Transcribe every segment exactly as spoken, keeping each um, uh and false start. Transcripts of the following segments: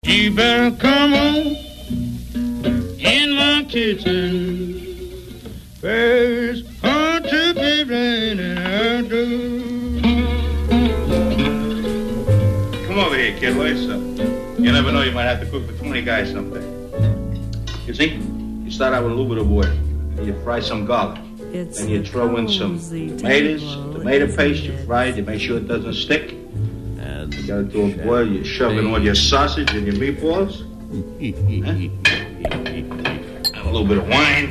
You better come on in my kitchen. First, ought to be raining out do. Come over here, kid. What's up? You never know, you might have to cook for twenty guys someday. You see, you start out with a little bit of oil. And you fry some garlic. It's then you throw in some tomatoes, tomato paste. You fry it. You make sure it doesn't stick. And you got it to a boil. You shove in all your sausage and your meatballs. And a little bit of wine.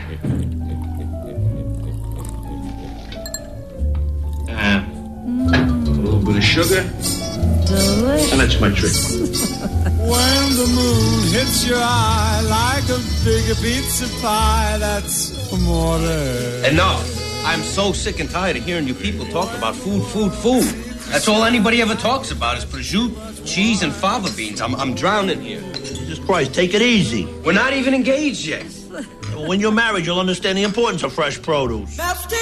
And a little bit of sugar. Delicious. And that's my trick. When the moon hits your eye like a big pizza pie, that's amore. Enough. I'm so sick and tired of hearing you people talk about food, food, food. That's all anybody ever talks about is prosciutto, cheese, and fava beans. I'm, I'm drowning here. Jesus Christ, take it easy. We're not even engaged yet. When you're married, you'll understand the importance of fresh produce.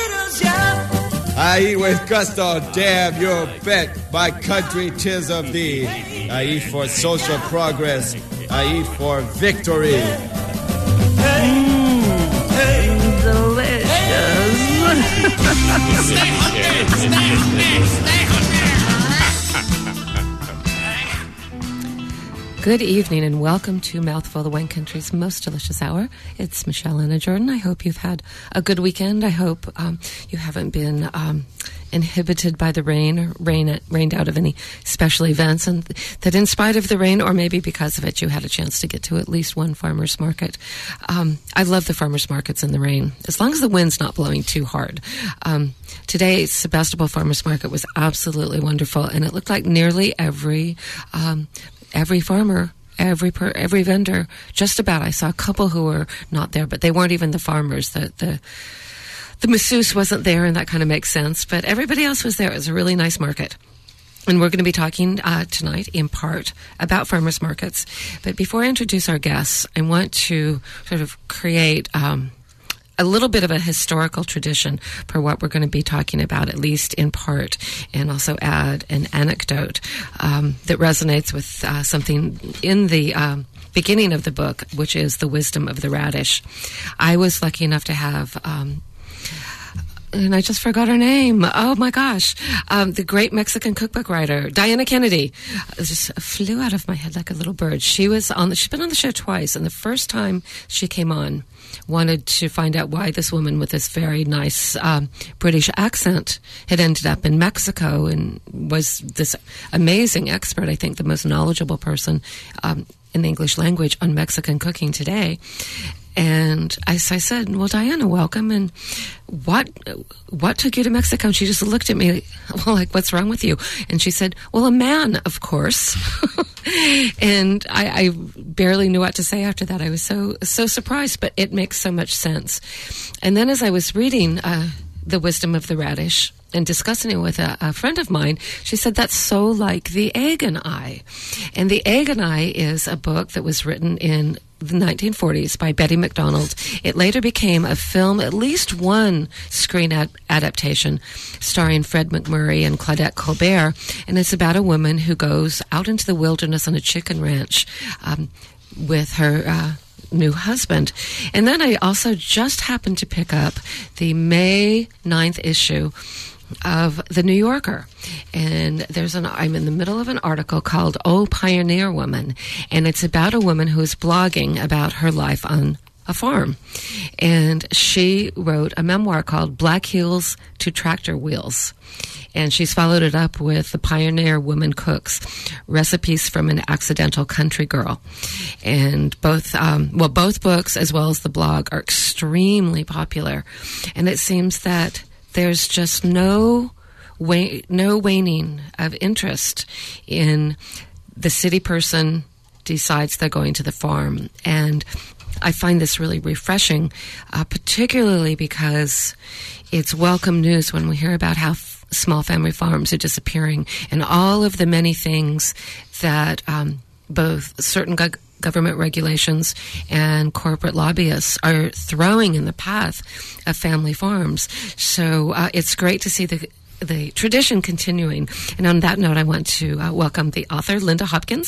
I eat with gusto, damn your bet. My country, 'tis of thee. I eat for social progress. I eat for victory. Mm, hey. Delicious. Stay hungry, stay hungry, stay hungry. Good evening and welcome to Mouthful, the Wine Country's most delicious hour. It's Michelle Anna Jordan. I hope you've had a good weekend. I hope um, you haven't been um, inhibited by the rain or rain, rained out of any special events, and that in spite of the rain, or maybe because of it, you had a chance to get to at least one farmer's market. Um, I love the farmer's markets in the rain, as long as the wind's not blowing too hard. Um, today, Sebastopol Farmer's Market was absolutely wonderful, and it looked like nearly every um, every farmer, every per, every vendor, just about. I saw a couple who were not there, but they weren't even the farmers. The the The masseuse wasn't there, and that kind of makes sense. But everybody else was there. It was a really nice market. And we're going to be talking uh, tonight, in part, about farmers markets. But before I introduce our guests, I want to sort of create um, a little bit of a historical tradition for what we're going to be talking about, at least in part, and also add an anecdote um, that resonates with uh, something in the Um, beginning of the book, which is The Wisdom of the Radish. I was lucky enough to have... Um, And I just forgot her name. Oh, my gosh. Um, the great Mexican cookbook writer, Diana Kennedy. It just flew out of my head like a little bird. She was on the, she's been on the show twice, and the first time she came on, wanted to find out why this woman with this very nice um, British accent had ended up in Mexico and was this amazing expert, I think the most knowledgeable person um, in the English language on Mexican cooking today. And I, so I said, well, Diana, welcome. And what what took you to Mexico? And she just looked at me, well, like, what's wrong with you? And she said, well, a man, of course. And I, I barely knew what to say after that. I was so so surprised, but it makes so much sense. And then as I was reading uh, The Wisdom of the Radish and discussing it with a, a friend of mine, she said, that's so like The Egg and I. And The Egg and I is a book that was written in the nineteen forties by Betty McDonald. It later became a film, at least one screen ad- adaptation starring Fred MacMurray and Claudette Colbert, and it's about a woman who goes out into the wilderness on a chicken ranch um, with her uh, new husband. And then I also just happened to pick up the May ninth issue of The New Yorker, and there's an I'm in the middle of an article called "Oh Pioneer Woman," and it's about a woman who's blogging about her life on a farm, and she wrote a memoir called Black Heels to Tractor Wheels, and she's followed it up with The Pioneer Woman Cooks, Recipes from an Accidental Country Girl. And both um, well both books as well as the blog are extremely popular, and it seems that there's just no wa- no waning of interest in the city person decides they're going to the farm. And I find this really refreshing, uh, particularly because it's welcome news when we hear about how f- small family farms are disappearing and all of the many things that um, both certain go- government regulations and corporate lobbyists are throwing in the path of family farms. So uh, it's great to see the the tradition continuing. And on that note, I want to uh, welcome the author, Linda Hopkins.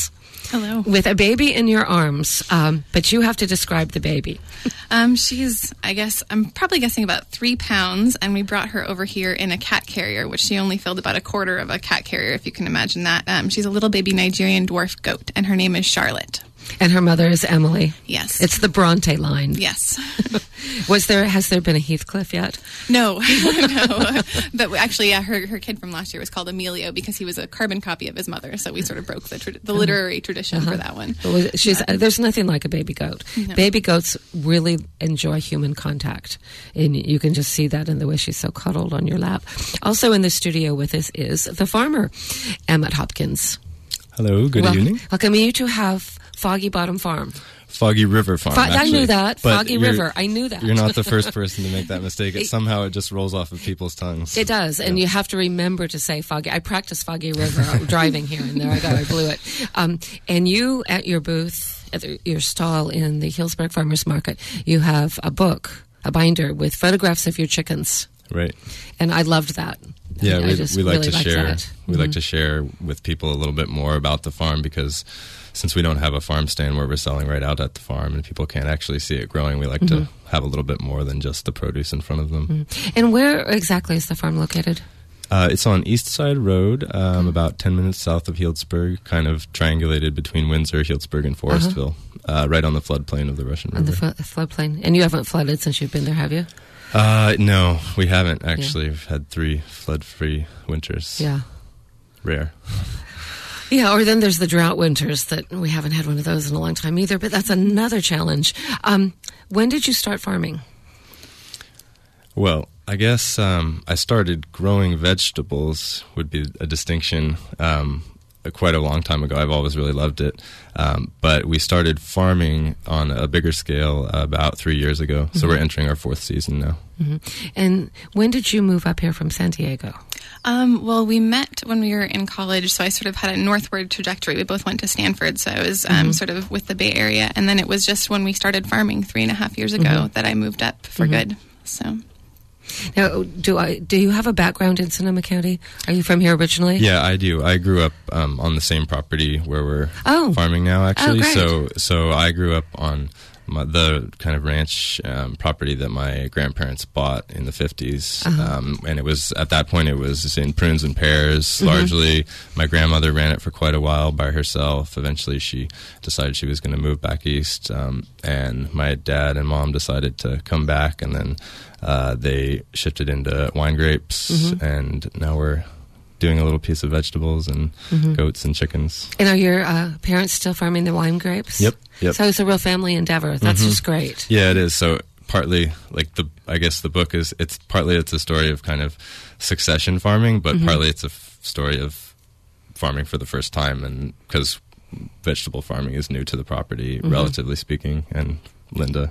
Hello. With a baby in your arms, um, but you have to describe the baby. Um, she's, I guess, I'm probably guessing about three pounds, and we brought her over here in a cat carrier, which she only filled about a quarter of a cat carrier, if you can imagine that. Um, she's a little baby Nigerian dwarf goat, and her name is Charlotte. And her mother is Emily. Yes. It's the Bronte line. Yes. Was there, has there been a Heathcliff yet? No, no. But actually, yeah, her, her kid from last year was called Emilio because he was a carbon copy of his mother. So we sort of broke the, tra- the literary tradition uh-huh. for that one. Was, she's, uh, there's nothing like a baby goat. No. Baby goats really enjoy human contact. And you can just see that in the way she's so cuddled on your lap. Also in the studio with us is the farmer, Emmett Hopkins. Hello, good well, evening. Welcome you to have Foggy Bottom Farm. Foggy River Farm, Fo- actually. I knew that. But Foggy River. I knew that. You're not the first person to make that mistake. It, somehow it just rolls off of people's tongues. It does, and yeah. you have to remember to say Foggy. I practiced Foggy River driving here, and there I go. I blew it. Um, and you, at your booth, at the, your stall in the Healdsburg Farmers Market, you have a book, a binder with photographs of your chickens. Right. And I loved that. Yeah, I, we, I just we like really to share. That. We mm-hmm. like to share with people a little bit more about the farm because since we don't have a farm stand where we're selling right out at the farm and people can't actually see it growing, we like mm-hmm. to have a little bit more than just the produce in front of them. Mm-hmm. And where exactly is the farm located? Uh, it's on East Side Road, um, mm-hmm. about ten minutes south of Healdsburg, kind of triangulated between Windsor, Healdsburg, and Forestville, uh-huh. uh, right on the floodplain of the Russian River. On the fl- floodplain. And you haven't flooded since you've been there, have you? Uh, no, we haven't actually. Yeah. We've had three flood-free winters. Yeah. Rare. Yeah, or then there's the drought winters that we haven't had one of those in a long time either, but that's another challenge. Um, when did you start farming? Well, I guess um, I started growing vegetables would be a distinction. Um, quite a long time ago. I've always really loved it. Um, but we started farming on a bigger scale about three years ago. Mm-hmm. So we're entering our fourth season now. Mm-hmm. And when did you move up here from San Diego? Um, well, we met when we were in college, so I sort of had a northward trajectory. We both went to Stanford, so I was um, mm-hmm. sort of with the Bay Area. And then it was just when we started farming three and a half years ago mm-hmm. that I moved up for mm-hmm. good. So... Now, do I do you have a background in Sonoma County? Are you from here originally? Yeah, I do. I grew up um, on the same property where we're oh. farming now, actually. Oh, great. So, so I grew up on my, the kind of ranch um, property that my grandparents bought in the fifties, uh-huh. um, and it was at that point it was in prunes and pears mm-hmm. largely. My grandmother ran it for quite a while by herself. Eventually, she decided she was going to move back east, um, and my dad and mom decided to come back, and then. Uh, they shifted into wine grapes, mm-hmm. and now we're doing a little piece of vegetables and mm-hmm. goats and chickens. And are your uh, parents still farming the wine grapes? Yep, yep. So it's a real family endeavor. That's mm-hmm. just great. Yeah, it is. So partly, like the, I guess the book is, it's partly it's a story of kind of succession farming, but mm-hmm. partly it's a f- story of farming for the first time, and because vegetable farming is new to the property, mm-hmm. relatively speaking. And Linda,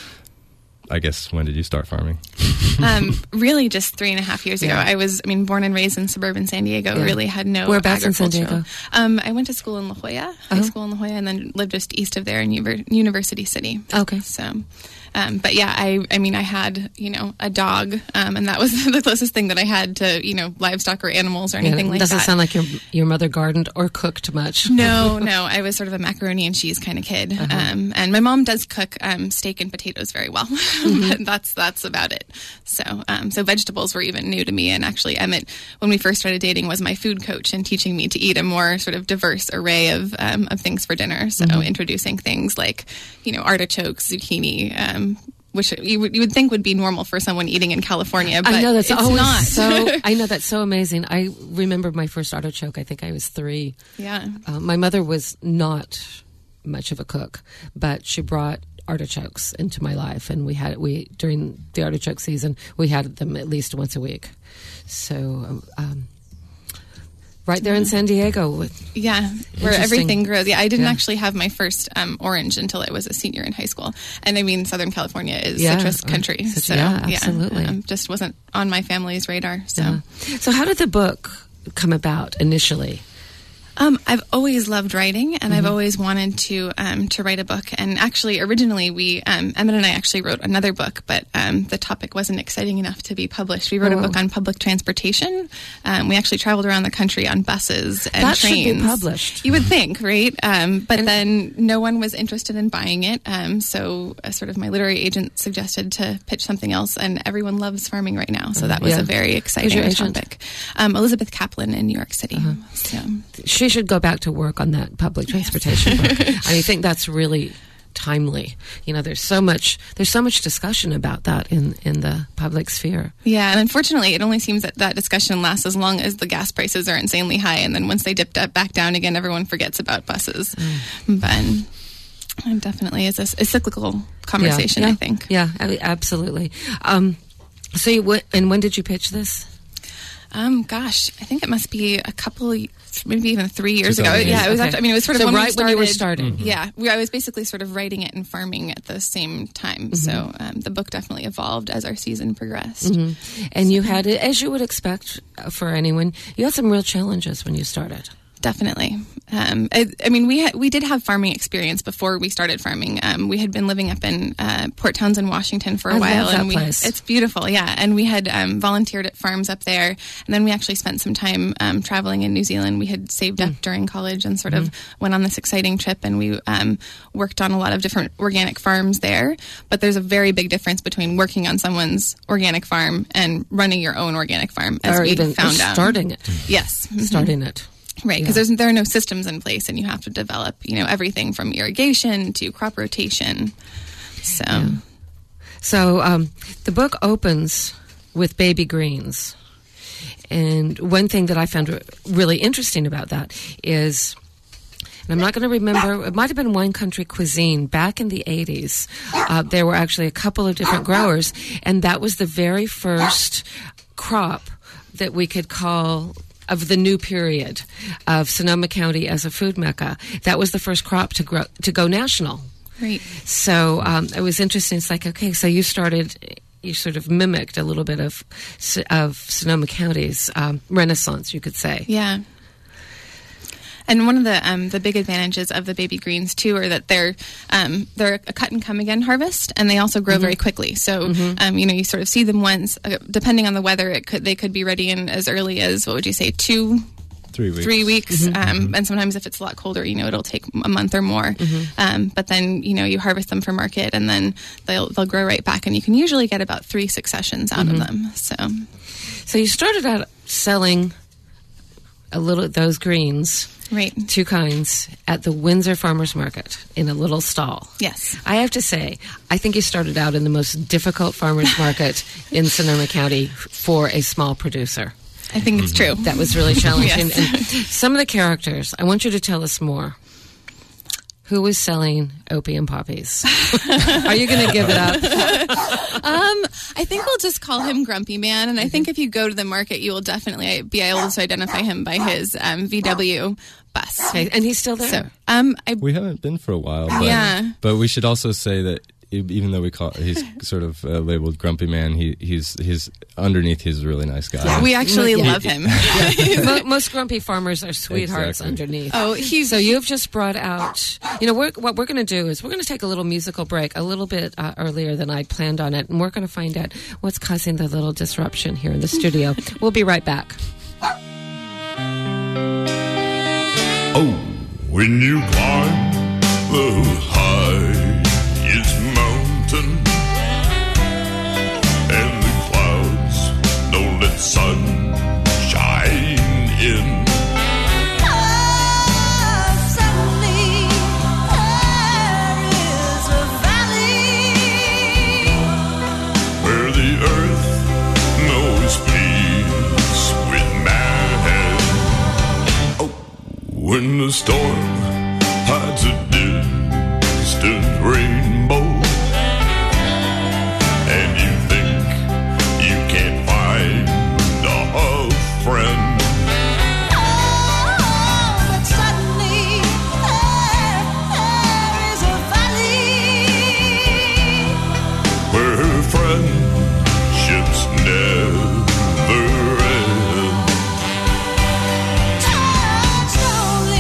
I guess, when did you start farming? um, really just three and a half years ago. Yeah. I was, I mean, born and raised in suburban San Diego, yeah. really had no Whereabouts in San Diego? Um, I went to school in La Jolla, uh-huh. high school in La Jolla, and then lived just east of there in Uver- University City. Okay. So, um, but yeah, I, I mean, I had, you know, a dog, um, and that was the closest thing that I had to, you know, livestock or animals or anything yeah, like doesn't that. Doesn't sound like your your mother gardened or cooked much. No, no. I was sort of a macaroni and cheese kind of kid. Uh-huh. Um, and my mom does cook um, steak and potatoes very well. Mm-hmm. But that's that's about it. So, um, so vegetables were even new to me. And actually, Emmett, when we first started dating, was my food coach and teaching me to eat a more sort of diverse array of um, of things for dinner. So, mm-hmm. introducing things like, you know, artichokes, zucchini, um, which you would, you would think would be normal for someone eating in California, but I know that's it's always not. so. I know that's so amazing. I remember my first artichoke. I think I was three. Yeah, uh, my mother was not much of a cook, but she brought artichokes into my life, and we had we during the artichoke season we had them at least once a week. So. Um, Right there in San Diego. Yeah, where everything grows. Yeah, I didn't yeah. actually have my first um, orange until I was a senior in high school. And I mean, Southern California is yeah, citrus country. Citrus, so, yeah, absolutely. Yeah, um, just wasn't on my family's radar. So, yeah. So how did the book come about initially? Um, I've always loved writing, and mm-hmm. I've always wanted to um, to write a book. And actually, originally, we um, Emmett and I actually wrote another book, but um, the topic wasn't exciting enough to be published. We wrote oh. a book on public transportation. Um, we actually traveled around the country on buses and that trains. That should be published. You would think, right? Um, but and then no one was interested in buying it. Um, so, uh, sort of, my literary agent suggested to pitch something else, and everyone loves farming right now. So that was yeah. a very exciting topic. Um, Elizabeth Kaplan in New York City. Uh-huh. So. She should go back to work on that public transportation book. I think that's really timely. You know, there's so much there's so much discussion about that in, in the public sphere. Yeah, and unfortunately, it only seems that that discussion lasts as long as the gas prices are insanely high, and then once they dip back down again, everyone forgets about buses. Mm. But it definitely is a, a cyclical conversation, yeah, yeah, I think. Yeah, absolutely. Um, so, you, w- and when did you pitch this? Um, gosh, I think it must be a couple, maybe even three years ago. Yeah, it was. Okay. After, I mean, it was sort of so when right we started, when you were starting. Mm-hmm. Yeah, we, I was basically sort of writing it and farming at the same time. Mm-hmm. So um, the book definitely evolved as our season progressed. Mm-hmm. And you had, as you would expect for anyone, you had some real challenges when you started. Definitely. Um, I, I mean, we had, we did have farming experience before we started farming. Um, we had been living up in uh, Port Townsend, Washington for a I while, love that and we, place. It's beautiful. Yeah, and we had um, volunteered at farms up there, and then we actually spent some time um, traveling in New Zealand. We had saved mm. up during college and sort mm. of went on this exciting trip, and we um, worked on a lot of different organic farms there. But there's a very big difference between working on someone's organic farm and running your own organic farm, as or we even found out. Starting it. Yes, mm-hmm. starting it. Right, because yeah. there's there are no systems in place, and you have to develop, you know, everything from irrigation to crop rotation. So, yeah. so um, the book opens with baby greens, and one thing that I found really interesting about that is, and I'm not going to remember, it might have been Wine Country Cuisine back in the eighties. Uh, there were actually a couple of different growers, and that was the very first crop that we could call of the new period of Sonoma County as a food mecca. That was the first crop to grow to go national. Right. So um, it was interesting. It's like, okay, so you started, you sort of mimicked a little bit of of Sonoma County's um, renaissance, you could say. Yeah. And one of the um, the big advantages of the baby greens too are that they're um, they're a cut and come again harvest, and they also grow mm-hmm. very quickly. So mm-hmm. um, you know, you sort of see them once. Uh, depending on the weather, it could they could be ready in as early as, what would you say, two, three weeks. Three weeks, mm-hmm. um, mm-hmm. and sometimes if it's a lot colder, you know, it'll take a month or more. Mm-hmm. Um, but then you know, you harvest them for market, and then they'll they'll grow right back, and you can usually get about three successions out mm-hmm. of them. So, so you started out selling a little those greens. Right. Two kinds at the Windsor Farmers Market in a little stall. Yes. I have to say, I think you started out in the most difficult farmers market in Sonoma County for a small producer. I think it's true. That was really challenging. Yes. And some of the characters, I want you to tell us more. Who was selling opium poppies? Are you going to give it up? um, I think we'll just call him Grumpy Man, and I think if you go to the market, you will definitely be able to identify him by his um, V W bus. Okay, and he's still there? So, um, I, we haven't been for a while, but, yeah. but we should also say that even though we call he's sort of uh, labeled Grumpy Man, he he's he's underneath he's a really nice guy. Yeah, we actually yeah. love him. Yeah. Most grumpy farmers are sweethearts exactly. underneath. Oh, he's so you've just brought out. You know, we're, what we're going to do is we're going to take a little musical break, a little bit uh, earlier than I planned on it, and we're going to find out what's causing the little disruption here in the studio. We'll be right back. Oh, when you climb the highest mountain and the clouds don't let sun shine in, oh, suddenly there is a valley where the earth knows peace with man. Oh, when the storm hides a distant rainbow and you think you can't find a friend, oh, but suddenly there, there is a valley where friendships never end. turn slowly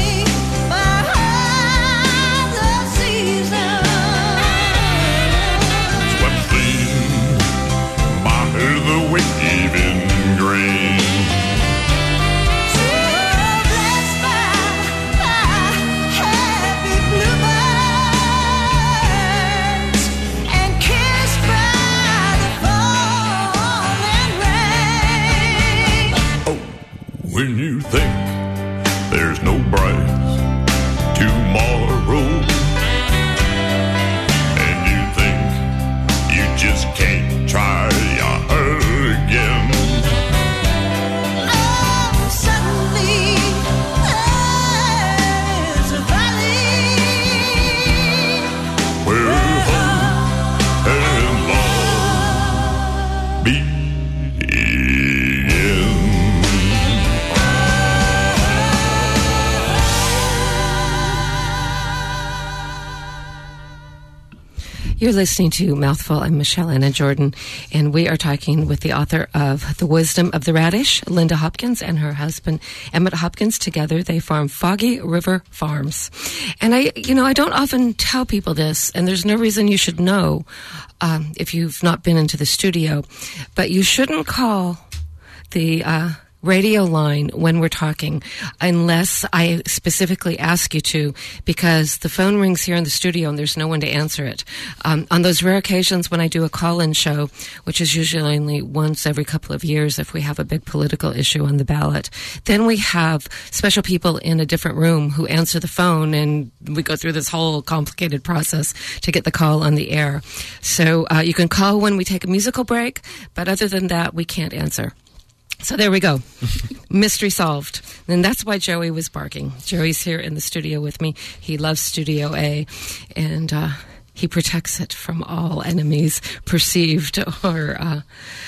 You're listening to Mouthful. I'm Michelle Anna Jordan, and we are talking with the author of The Wisdom of the Radish, Linda Hopkins, and her husband, Emmett Hopkins. Together, they farm Foggy River Farms. And I, you know, I don't often tell people this, and there's no reason you should know um, if you've not been into the studio, but you shouldn't call the uh, radio line when we're talking unless I specifically ask you to, because the phone rings here in the studio and there's no one to answer it. Um, on those rare occasions when I do a call-in show, which is usually only once every couple of years if we have a big political issue on the ballot, then we have special people in a different room who answer the phone, and we go through this whole complicated process to get the call on the air. So uh, you can call when we take a musical break, but other than that, we can't answer. So there we go. Mystery solved. And that's why Joey was barking. Joey's here in the studio with me. He loves Studio A, and uh, he protects it from all enemies, perceived or uh,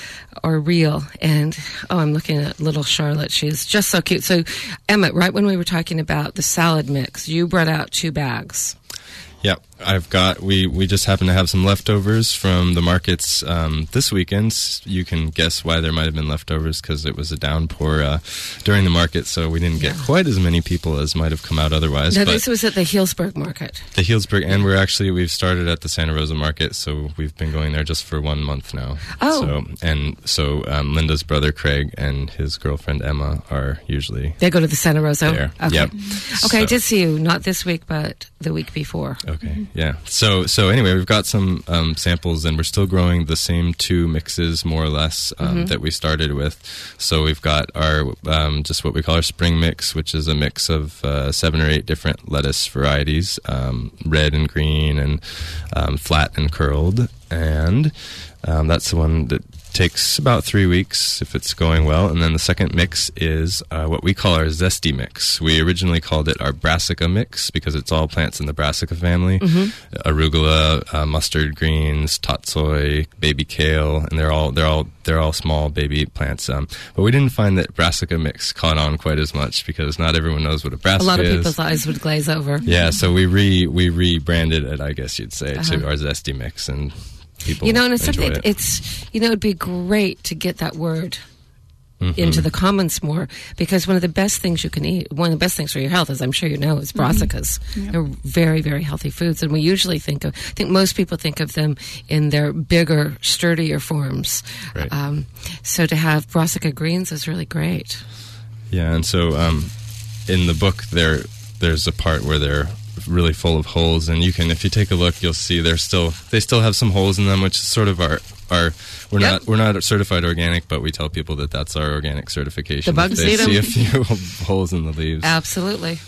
or real. And, oh, I'm looking at little Charlotte. She's just so cute. So, Emmett, right when we were talking about the salad mix, you brought out two bags. Yeah, I've got, we, we just happen to have some leftovers from the markets um, this weekend. You can guess why there might have been leftovers, because it was a downpour uh, during the market, so we didn't get yeah. quite as many people as might have come out otherwise. No, but this was at the Healdsburg market. The Healdsburg, and we're actually, we've started at the Santa Rosa market, so we've been going there just for one month now. Oh. So, and so um, Linda's brother Craig and his girlfriend Emma are usually They go to the Santa Rosa? There. Okay. Yep. Okay, so. I did see you, not this week, but the week before. Okay, yeah. So so anyway, we've got some um, samples, and we're still growing the same two mixes, more or less, um, Mm-hmm. that we started with. So we've got our, um, just what we call our spring mix, which is a mix of uh, seven or eight different lettuce varieties, um, red and green and um, flat and curled. And um, that's the one that takes about three weeks if it's going well. And then the second mix is uh, what we call our zesty mix. We originally called it our brassica mix because it's all plants in the brassica family. Mm-hmm. Arugula, uh, mustard greens, tatsoi, baby kale, and they're all they're all they're all small baby plants. Um, but we didn't find that brassica mix caught on quite as much because not everyone knows what a brassica is. A lot of people's eyes would glaze over. Yeah, so we re we rebranded it, I guess you'd say, Uh-huh. to our zesty mix, and people You know, and it's enjoy something, it. it's, you know, it'd be great to get that word Mm-hmm. into the commons more, because one of the best things you can eat, one of the best things for your health, as I'm sure you know, is brassicas. Mm-hmm. Yep. They're very, very healthy foods, and we usually think of, I think most people think of them in their bigger, sturdier forms. Right. Um, so to have brassica greens is really great. Yeah, and so um, in the book there, there's a part where they're really full of holes, and you can, if you take a look, you'll see they're still they still have some holes in them, which is sort of our our we're Yep. not we're not certified organic, but we tell people that that's our organic certification. The bugs if they eat 'em. see a few holes in the leaves. Absolutely.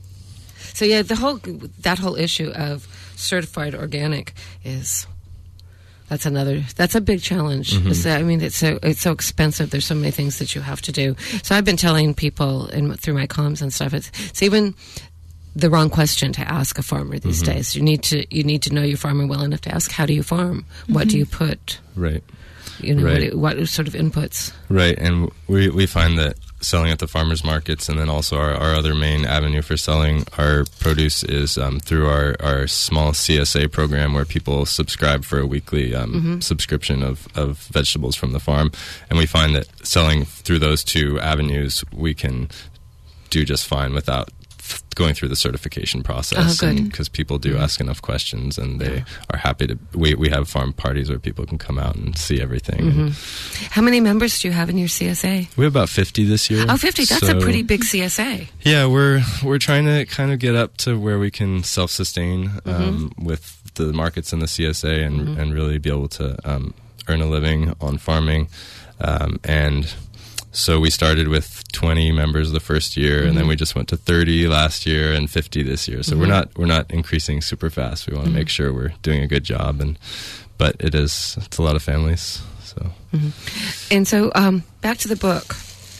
So yeah, the whole that whole issue of certified organic is that's another that's a big challenge. Mm-hmm. It's, I mean, it's so it's so expensive. There's so many things that you have to do. So I've been telling people in, through my columns and stuff. It's, it's even the wrong question to ask a farmer these Mm-hmm. days. You need to you need to know your farmer well enough to ask, how do you farm? What do you put? Right. You know, Right. what, what sort of inputs? Right, and we we find that selling at the farmers markets, and then also our, our other main avenue for selling our produce is um, through our, our small C S A program, where people subscribe for a weekly um, Mm-hmm. subscription of, of vegetables from the farm. And we find that selling through those two avenues, we can do just fine without f- going through the certification process. Oh, good. Because people do Mm-hmm. ask enough questions, and they Yeah. are happy to. We, we have farm parties where people can come out and see everything. Mm-hmm. And How many members do you have in your C S A? we have about fifty this year. Oh, fifty. That's a so- pretty big C S A. Yeah, we're we're trying to kind of get up to where we can self-sustain um, Mm-hmm. with the markets in the C S A, and and really be able to um, earn a living on farming. Um, and so we started with twenty members the first year, and then we just went to thirty last year and fifty this year. So we're not we're not increasing super fast. We want to make sure we're doing a good job, and but it is it's a lot of families. So And so, um, back to the book.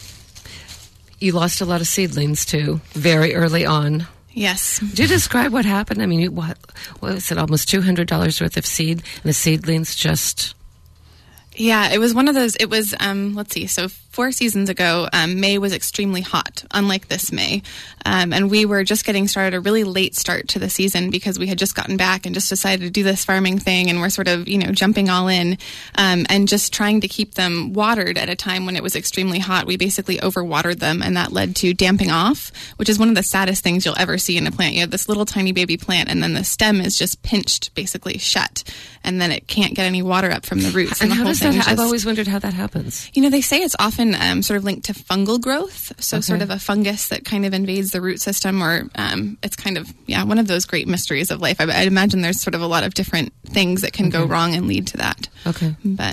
You lost a lot of seedlings too, very early on. Yes. Do you describe what happened? I mean, you, what, what was it? Almost two hundred dollars worth of seed, and the seedlings just. Yeah, it was one of those. It was, um, let's see, so four seasons ago, um, May was extremely hot, unlike this May. Um, and we were just getting started, a really late start to the season because we had just gotten back and just decided to do this farming thing. And we're sort of, you know, jumping all in um, and just trying to keep them watered at a time when it was extremely hot. We basically overwatered them, and that led to damping off, which is one of the saddest things you'll ever see in a plant. You have this little tiny baby plant, and then the stem is just pinched basically shut, and then it can't get any water up from the roots. And, and how the does that? just, I've always wondered how that happens. You know, they say it's often um, sort of linked to fungal growth, so Okay. sort of a fungus that kind of invades the root system, or um, it's kind of, yeah, one of those great mysteries of life. I, I imagine there's sort of a lot of different things that can Okay. go wrong and lead to that. Okay. But...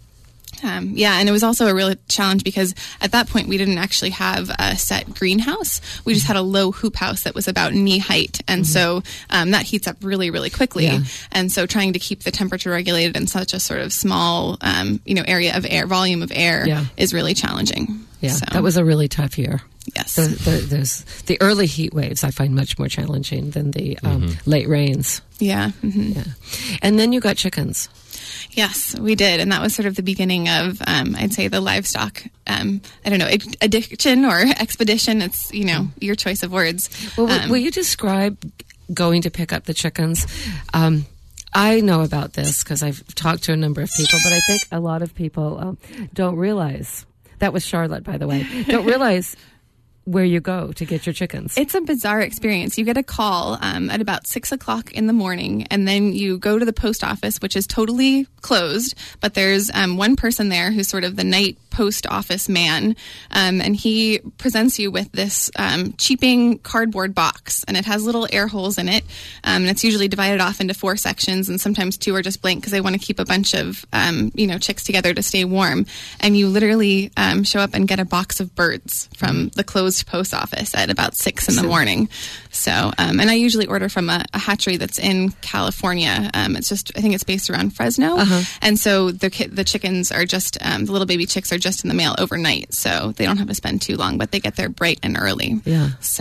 Um, yeah, and it was also a real challenge because at that point we didn't actually have a set greenhouse. We just had a low hoop house that was about knee height, and mm-hmm. so um, that heats up really, really quickly. Yeah. And so trying to keep the temperature regulated in such a sort of small, um, you know, area of air, volume of air, yeah. is really challenging. Yeah, so. That was a really tough year. Yes. The, the, there's, the early heat waves I find much more challenging than the um, mm-hmm. late rains. Yeah. Mm-hmm. Yeah. And then you got chickens. Yes, we did. And that was sort of the beginning of, um, I'd say, the livestock, um, I don't know, addiction or expedition. It's, you know, your choice of words. Well, um, will you describe going to pick up the chickens? Um, I know about this because I've talked to a number of people, but I think a lot of people um, don't realize. That was Charlotte, by the way. Don't realize where you go to get your chickens. It's a bizarre experience. You get a call um, at about six o'clock in the morning, and then you go to the post office, which is totally closed, but there's um, one person there who's sort of the night post office man, um, and he presents you with this um, cheaping cardboard box, and it has little air holes in it, um, and it's usually divided off into four sections, and sometimes two are just blank because they want to keep a bunch of um, you know chicks together to stay warm. And you literally um, show up and get a box of birds from the closed post office at about six in the morning. So, um, and I usually order from a, a hatchery that's in California. Um, it's just, I think it's based around Fresno. Uh-huh. And so the ki- the chickens are just, um, the little baby chicks are just in the mail overnight. So they don't have to spend too long, but they get there bright and early. Yeah. So.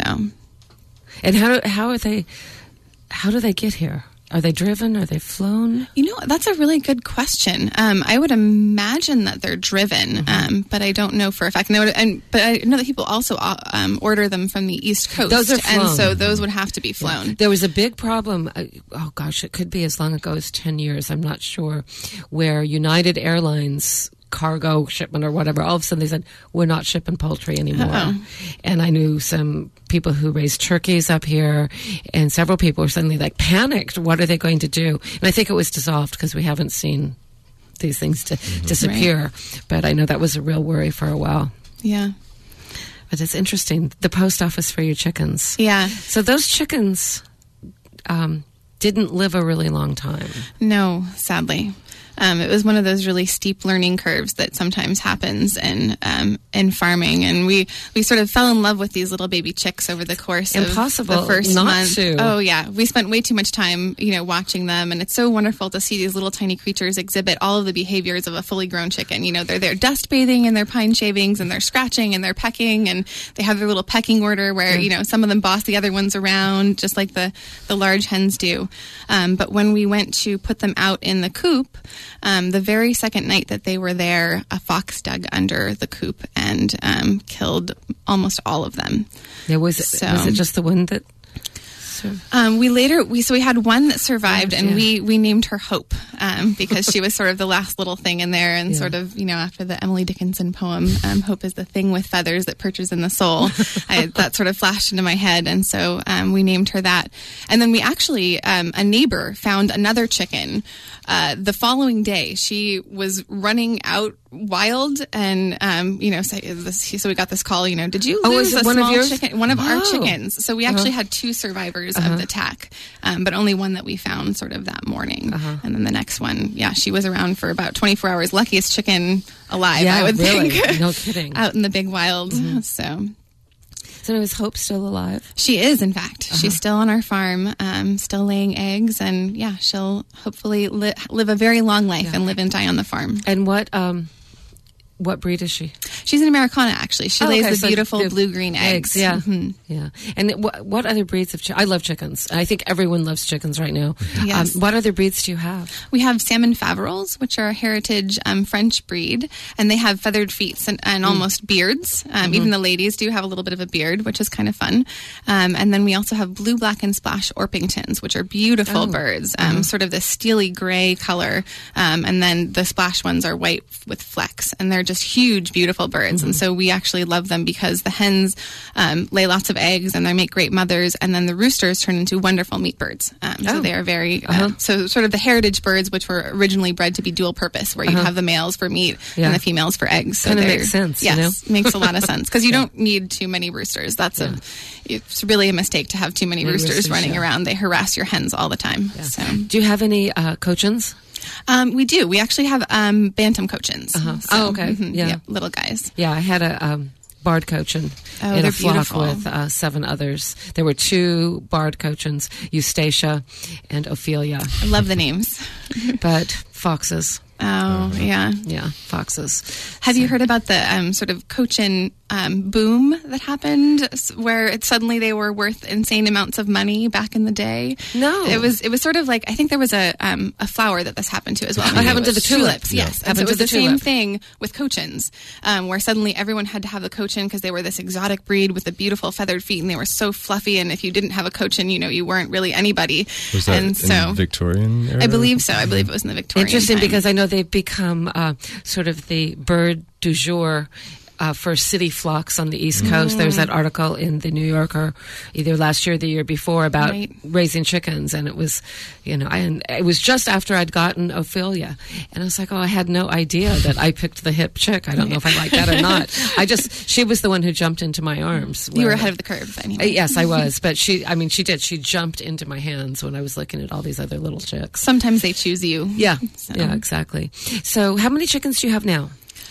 And how, how are they, how do they get here? Are they driven? Are they flown? You know, that's a really good question. Um, I would imagine that they're driven, mm-hmm. um, but I don't know for a fact. And, would, and but I know that people also uh, um, order them from the East Coast. Those are flown. And so those would have to be flown. Yeah. There was a big problem, uh, oh gosh, it could be as long ago as ten years, I'm not sure, where United Airlines cargo shipment or whatever, all of a sudden they said, we're not shipping poultry anymore. Uh-oh. And I knew some people who raised turkeys up here, and several people were suddenly like panicked. What are they going to do? And I think it was dissolved because we haven't seen these things to mm-hmm. disappear. Right. But I know that was a real worry for a while. Yeah. But it's interesting. The post office for your chickens. Yeah. So those chickens um, didn't live a really long time. No, sadly. Um, it was one of those really steep learning curves that sometimes happens in um, in farming, and we, we sort of fell in love with these little baby chicks over the course Impossible of the first not month. To. Oh yeah, we spent way too much time, you know, watching them, and it's so wonderful to see these little tiny creatures exhibit all of the behaviors of a fully grown chicken. You know, they're they're dust bathing in their pine shavings, and they're scratching and they're pecking, and they have their little pecking order where mm. you know some of them boss the other ones around, just like the the large hens do. Um, but when we went to put them out in the coop. Um, the very second night that they were there, a fox dug under the coop and um, killed almost all of them. Yeah, was it, so, was it just the one that? Um, we later we so we had one that survived, yes, and yeah. we, we named her Hope um, because she was sort of the last little thing in there, and yeah. sort of you know after the Emily Dickinson poem, um, Hope is the thing with feathers that perches in the soul. I, that sort of flashed into my head, and so um, we named her that. And then we actually um, a neighbor found another chicken uh, the following day. She was running out wild, and um, you know so, this, so we got this call. You know, did you oh, lose was a one small of yours? chicken? One of wow. our chickens. So we actually uh-huh. had two survivors uh-huh. of the attack, um, but only one that we found sort of that morning. Uh-huh. And then the next one, yeah, she was around for about twenty-four hours. Luckiest chicken alive, yeah, I would really. think. No kidding. Out in the big wild. Mm-hmm. So. So is Hope still alive? She is, in fact. Uh-huh. She's still on our farm, um, still laying eggs, and yeah, she'll hopefully li- live a very long life yeah. and live and die on the farm. And what, um, what breed is she? She's an Americana, actually. She Oh, lays okay, the so beautiful the blue-green eggs. Yeah, Mhm. yeah. And what, what other breeds of chickens? I love chickens. I think everyone loves chickens right now. Yes. Um, what other breeds do you have? We have salmon faverolles, which are a heritage um, French breed, and they have feathered feet and, and Mm. almost beards. Um, Mhm. Even the ladies do have a little bit of a beard, which is kind of fun. Um, and then we also have blue, black, and splash Orpingtons, which are beautiful Oh. birds. Um, Uh-huh. Sort of this steely gray color, um, and then the splash ones are white with flecks, and they're just huge, beautiful birds. Mm-hmm. And so we actually love them because the hens um, lay lots of eggs and they make great mothers, and then the roosters turn into wonderful meat birds. Um, so Oh. they are very uh, Uh-huh. so sort of the heritage birds, which were originally bred to be dual purpose, where you Uh-huh. have the males for meat Yeah. and the females for eggs. So Kinda they're- makes sense, you Yes, know? makes a lot of sense because you don't need too many roosters. That's a it's really a mistake to have too many Many roosters, roosters, running yeah. around. They harass your hens all the time. So. Do you have any uh, cochins? Um, we do. We actually have um, bantam cochins. Uh-huh. So, Oh, okay. mhm, Yeah. yep, little guys. Yeah, I had a um, barred cochin Oh, in they're a flock beautiful. with uh, seven others. There were two barred cochins, Eustacia and Ophelia. I love the names. But foxes. Oh, yeah. Yeah, foxes. Have you heard about the um, sort of cochin um, boom that happened, s- where it, suddenly they were worth insane amounts of money back in the day? No. It was it was sort of like, I think there was a um, a flower that this happened to as well. Oh, it happened to the tulip. tulips. Yeah. Yes, and Happened so it to was the the, same tulip. thing with cochins, um, where suddenly everyone had to have the cochin because they were this exotic breed with the beautiful feathered feet, and they were so fluffy. And if you didn't have a cochin, you know, you weren't really anybody. Was that and in so Victorian era? I believe so. I believe it was in the Victorian. Interesting, time. because I know they've become uh, sort of the bird du jour uh, for city flocks on the East Coast. Mm. There was that article in the New Yorker either last year or the year before about Right. raising chickens, and it was, you know, and it was just after I'd gotten Ophelia, and I was like, oh, I had no idea that I picked the hip chick. I don't know if I like that or not. I just, she was the one who jumped into my arms. You were where- ahead of the curve, Uh, anyway. Yes, I was, but she, I mean, she did. She jumped into my hands when I was looking at all these other little chicks. Sometimes they choose you. Yeah, So. yeah, exactly. So, how many chickens do you have now?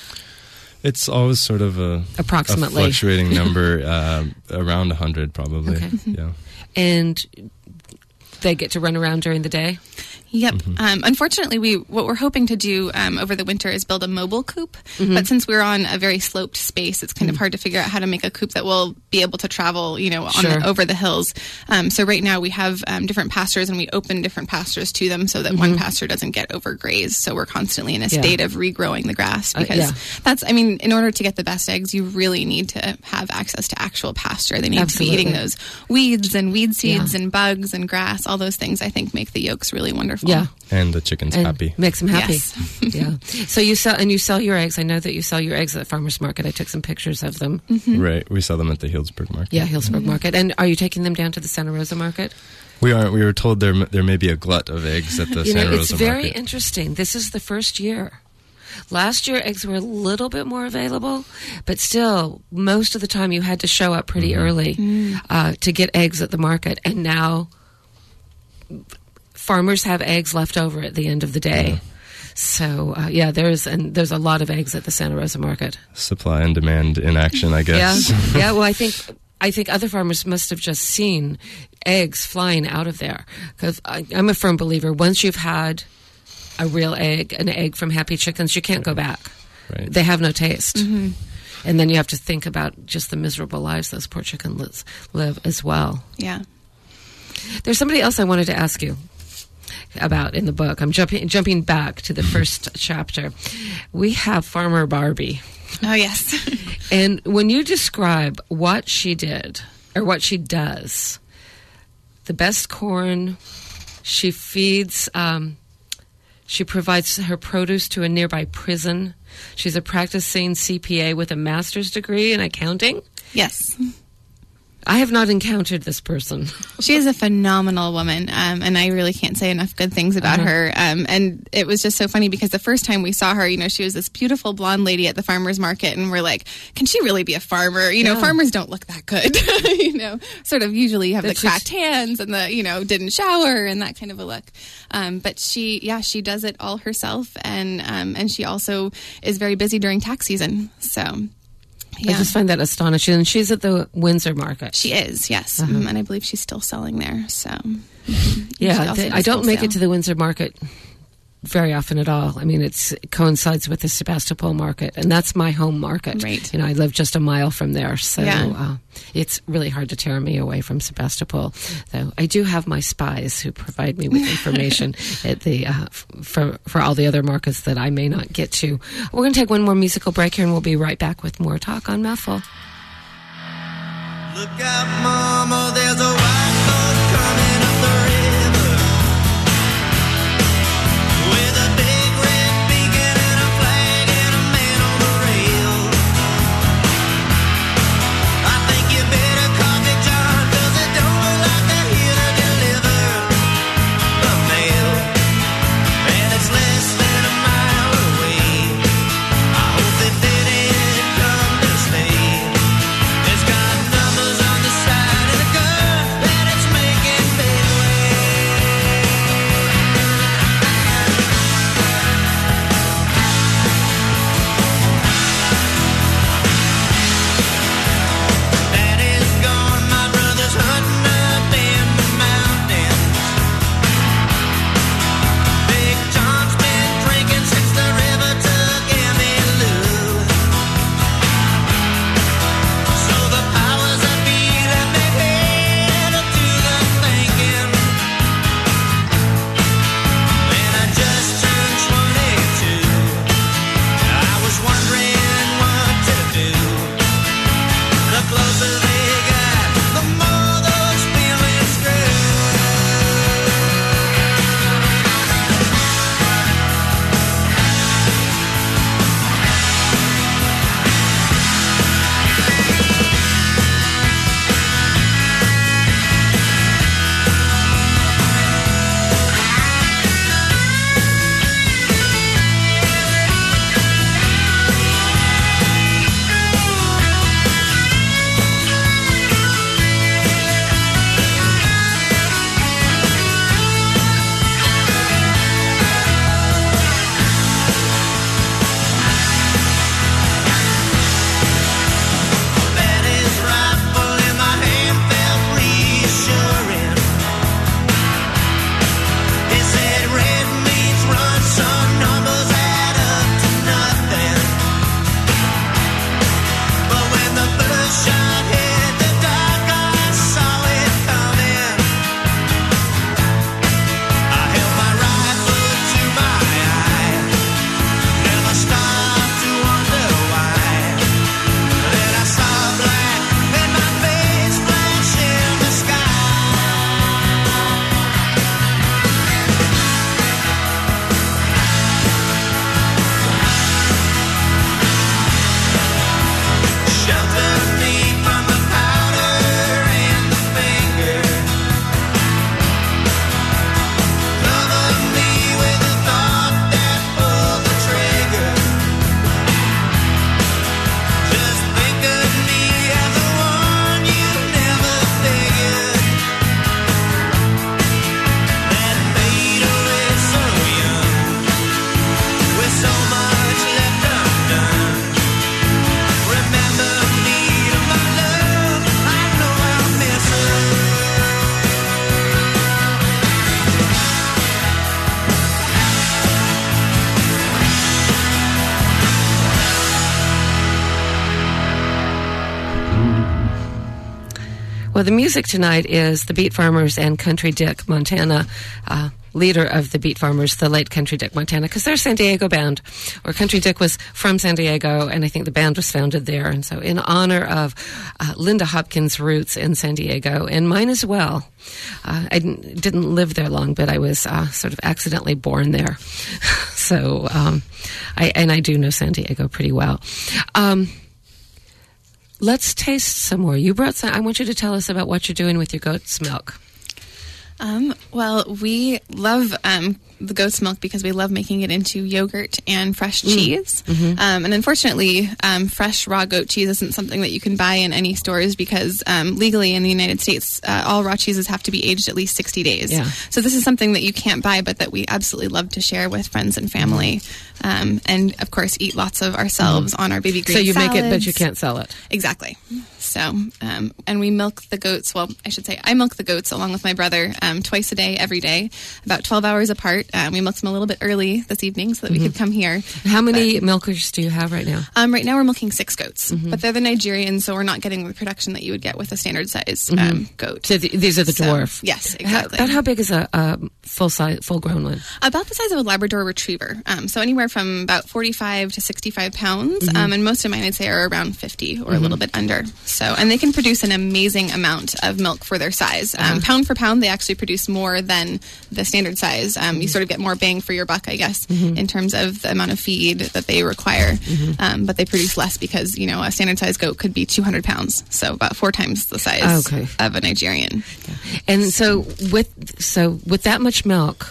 It's always sort of a, Approximately. a fluctuating number, uh, around one hundred probably. Okay. Yeah. And they get to run around during the day? Yep. Um, unfortunately, we what we're hoping to do um, over the winter is build a mobile coop. Mhm. But since we're on a very sloped space, it's kind of hard to figure out how to make a coop that will be able to travel, you know, on Sure. the, over the hills. Um, so right now we have um, different pastures, and we open different pastures to them so that one pasture doesn't get overgrazed. So we're constantly in a Yeah. state of regrowing the grass Uh, because yeah. that's, I mean, in order to get the best eggs, you really need to have access to actual pasture. They need Absolutely. to be eating those weeds and weed seeds Yeah. and bugs and grass. All those things I think make the yolks really wonderful. Yeah. And the chicken's And happy. makes them happy. Yes. Yeah. So you sell, and you sell your eggs. I know that you sell your eggs at the farmer's market. I took some pictures of them. Right. We sell them at the Healdsburg Market. Yeah, Hillsburg Market. And are you taking them down to the Santa Rosa Market? We aren't. We were told there m- there may be a glut of eggs at the You Santa know, it's Rosa very Market. interesting. This is the first year. Last year, eggs were a little bit more available, but still, most of the time you had to show up pretty early uh, to get eggs at the market. And now, farmers have eggs left over at the end of the day. So uh, yeah, there's and there's a lot of eggs at the Santa Rosa Market. Supply and demand in action, I guess. Yeah, yeah. Well, I think I think other farmers must have just seen eggs flying out of there, because I'm a firm believer. Once you've had a real egg, an egg from Happy Chickens, you can't go back. Right. They have no taste. And then you have to think about just the miserable lives those poor chickens live as well. Yeah. There's somebody else I wanted to ask you about in the book. I'm jumping jumping back to the first chapter. We have Farmer Barbie. Oh, yes. And when you describe what she did, or what she does, the best corn, she feeds, um, she provides her produce to a nearby prison. She's a practicing C P A with a master's degree in accounting. Yes. I have not encountered this person. She is a phenomenal woman, um, and I really can't say enough good things about Uh-huh. her. Um, and it was just so funny because the first time we saw her, you know, she was this beautiful blonde lady at the farmer's market, and we're like, can she really be a farmer? You know, Yeah. farmers don't look that good. You know, sort of usually you have That's the cracked hands and the, you know, didn't shower and that kind of a look. Um, but she, yeah, she does it all herself, and um, and she also is very busy during tax season. So. Yeah. I just find that astonishing. And she's at the Windsor Market. She is, yes. Uh-huh. Mhm. And I believe she's still selling there. So, Yeah, She also th- I does don't make wholesale. it to the Windsor Market very often at all. I mean, it's, it coincides with the Sebastopol market, and that's my home market. Right. You know, I live just a mile from there, so Yeah. uh, it's really hard to tear me away from Sebastopol. Though I do have my spies who provide me with information at the uh, f- for for all the other markets that I may not get to. We're going to take one more musical break here, and we'll be right back with more talk on Mouthful. Look out, Mama, there's a white boat coming up the river with a big red beacon and a flag and a man on the rail. I think you better copy, John, 'cause it don't look like they're here to deliver the mail. And it's less than a mile away. I hope that they didn't come to stay. It's got numbers on the side and a gun that it's making midway. Daddy's gone, my brother's hunting up in the mountains. Big John's been drinking since the river took Emmylou. So the powers that be let me head up to the thinking. And I just turned twenty-two. I was wondering what to do. The closer they got, the more those feelings grew. Daddy's rifle in my hand felt reassuring. He said red means run, some numbers add up to nothing. But when the first shot hit the dark, I saw it coming. I held my rifle to my eye, never stopped to wonder why. Then I saw black and my face flash in the sky. Shelter me from the powder and the finger. Cover me with the thought that pulled the trigger. Just think of me as the one you never figured. That fatal is so young, with so much left undone. Remember me to my love, I know I'll miss her. Well, the music tonight is the Beat Farmers and Country Dick Montana, uh, leader of the Beat Farmers, the late Country Dick Montana, because they're a San Diego band, or Country Dick was from San Diego, and I think the band was founded there. And so in honor of uh, Linda Hopkins' roots in San Diego, and mine as well, uh, I didn't, didn't live there long, but I was uh, sort of accidentally born there. so, um, I and I do know San Diego pretty well. Um, Let's taste some more. You brought some. I want you to tell us about what you're doing with your goat's milk. Um, well, we love um, the goat's milk because we love making it into yogurt and fresh Mm. cheese. Mhm. Um, and unfortunately, um, fresh raw goat cheese isn't something that you can buy in any stores because um, legally in the United States, uh, all raw cheeses have to be aged at least sixty days. Yeah. So this is something that you can't buy, but that we absolutely love to share with friends and family. Um, and, of course, eat lots of ourselves Mhm. on our baby green So you make it, but salads. you can't sell it. Exactly. So, um, and we milk the goats. Well, I should say I milk the goats along with my brother. Um, um, twice a day, every day, about twelve hours apart. Um, we milked them a little bit early this evening so that Mm-hmm. we could come here. How many But, milkers do you have right now? um, right now we're milking six goats, Mm-hmm. but they're the Nigerian, so we're not getting the production that you would get with a standard size um, goat. So th- these are the So, dwarf. yes, How, exactly. about how big is a, a full size, full grown one? About the size of a Labrador Retriever. Um, so anywhere from about forty-five to sixty-five pounds. Mm-hmm. Um, and most of mine, I'd say, are around fifty or a little bit under. So, and they can produce an amazing amount of milk for their size. Um, Uh-huh. Pound for pound, they actually produce more than the standard size. Um, you sort of get more bang for your buck, I guess, Mm-hmm. in terms of the amount of feed that they require. Mm-hmm. Um, but they produce less because, you know, a standard size goat could be two hundred pounds. So about four times the size Okay. of a Nigerian. And so with so with that much milk,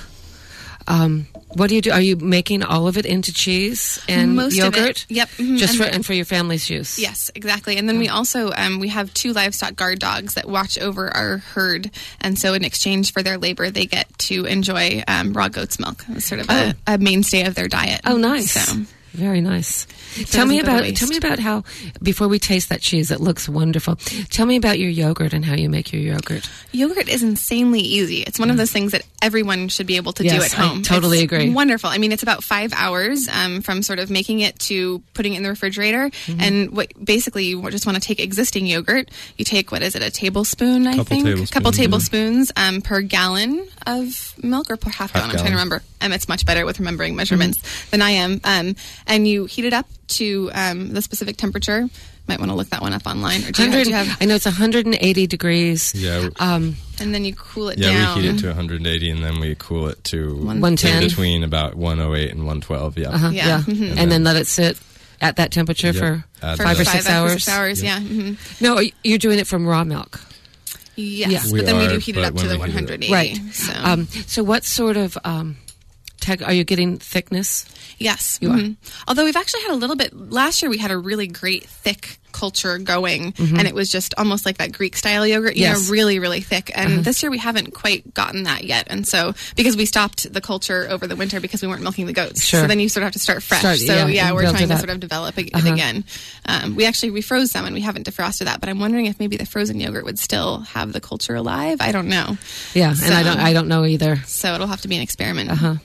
um, what do you do? Are you making all of it into cheese and Most of it. yogurt? Yep. Mhm. Just And for the- and for your family's use. Yes, exactly. And then we also um, we have two livestock guard dogs that watch over our herd, and so in exchange for their labor, they get to enjoy um, raw goat's milk. It's sort of a, a mainstay of their diet. Oh, nice. So, Very nice. it Tell me doesn't go to about waste. tell me about how before we taste that cheese, it looks wonderful. Tell me about your yogurt and how you make your yogurt. Yogurt is insanely easy. It's one of those things that everyone should be able to do Yes, at I home. totally It's agree. Wonderful. I mean, it's about five hours um, from sort of making it to putting it in the refrigerator. Mm-hmm. And what basically you just want to take existing yogurt. You take, what is it, a tablespoon, I Couple think? tablespoons, couple yeah. tablespoons um, per gallon of milk, or per half, Half gallon. I'm trying to gallon. remember. Emmett's much better with remembering measurements Mm-hmm. than I am. Um, and you heat it up to um, the specific temperature. Might want to look that one up online. Or do you have, do you have, I know it's one hundred eighty degrees. Yeah. Um, and then you cool it Yeah, down. we heat it to one hundred eighty, and then we cool it to one ten. in between about one oh eight and one twelve. Yeah. uh-huh, Yeah. yeah. Mhm. And, then let it sit at that temperature Yep. for Add For five or that. six five hours. Six hours, yeah. hmm No, you're doing it from raw milk. Yes, Yeah. We but then we are, do heat it but up to when the we heat it- one hundred eighty. Right. So, Um, so what sort of um, tech are you getting thickness? yes. You are. mhm. Although we've actually had a little bit, last year we had a really great thick culture going, and it was just almost like that Greek style yogurt, you Mm-hmm. Yes. know, really, really thick. And Uh-huh. this year we haven't quite gotten that yet. And so, because we stopped the culture over the winter because we weren't milking the goats. Sure. So then you sort of have to start fresh. Start- so yeah, yeah, and we're build trying it to up. sort of develop it Uh-huh. again. Um, we actually, we froze some and we haven't defrosted that, but I'm wondering if maybe the frozen yogurt would still have the culture alive. I don't know. Yeah, and So- I don't I don't know either. So it'll have to be an experiment. Uh-huh.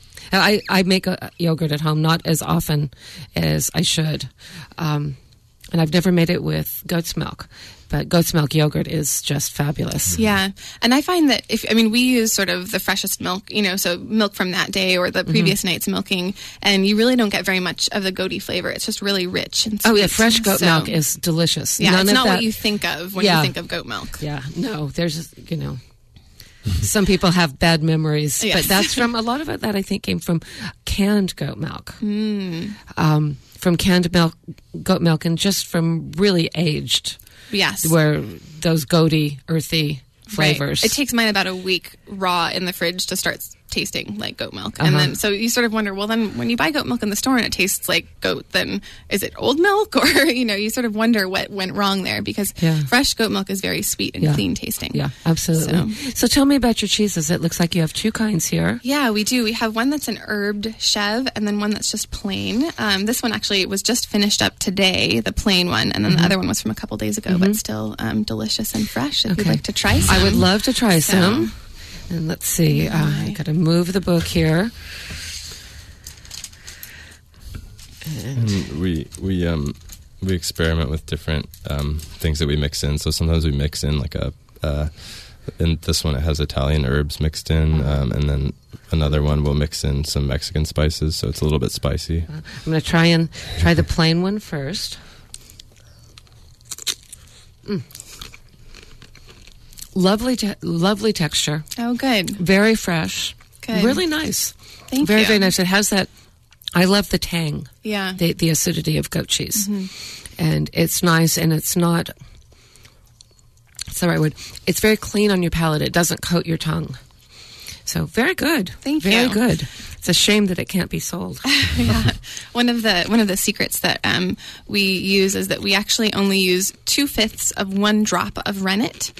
I, I make a yogurt at home, not as often as I should. Um, and I've never made it with goat's milk. But goat's milk yogurt is just fabulous. Yeah. And I find that if, I mean, we use sort of the freshest milk, you know, so milk from that day or the previous night's milking, and you really don't get very much of the goaty flavor. It's just really rich and sweet. Oh, yeah, fresh goat So- milk is delicious. Yeah, None it's of not that, what you think of when Yeah. you think of goat milk. Yeah, no, there's, you know, some people have bad memories, Yes. but that's from, a lot of it that I think came from canned goat milk. Mm. Um, from canned milk, goat milk, and just from really aged, Yes. where those goaty, earthy Right. flavors. It takes mine about a week raw in the fridge to start tasting like goat milk. And Uh-huh. then, so you sort of wonder, well, then when you buy goat milk in the store and it tastes like goat, then is it old milk? Or, you know, you sort of wonder what went wrong there because Yeah. fresh goat milk is very sweet and Yeah. clean tasting. Yeah, absolutely. So. So- tell me about your cheeses. It looks like you have two kinds here. Yeah, we do. We have one that's an herbed chev and then one that's just plain. Um, this one actually was just finished up today, the plain one, and then Mm-hmm. the other one was from a couple days ago, but still um, delicious and fresh if you'd Okay. like to try some. I would love to try So- some. And let's see. Uh, I got to move the book here. And we we um we experiment with different um, things that we mix in. So sometimes we mix in like a. Uh, in this one, it has Italian herbs mixed in, um, and then another one will mix in some Mexican spices, so it's a little bit spicy. I'm going to try and try the plain one first. Mm. Lovely, te- lovely texture. Oh, good. Very fresh. Good. Really nice. Thank very, you. very nice. It has that. I love the tang. Yeah. The the acidity of goat cheese, Mm-hmm. and it's nice, and it's not. It's the right word. It's very clean on your palate. It doesn't coat your tongue. So very good. Thank very you. good. It's a shame that it can't be sold. Yeah. One of the one of the secrets that um, we use is that we actually only use two fifths of one drop of rennet.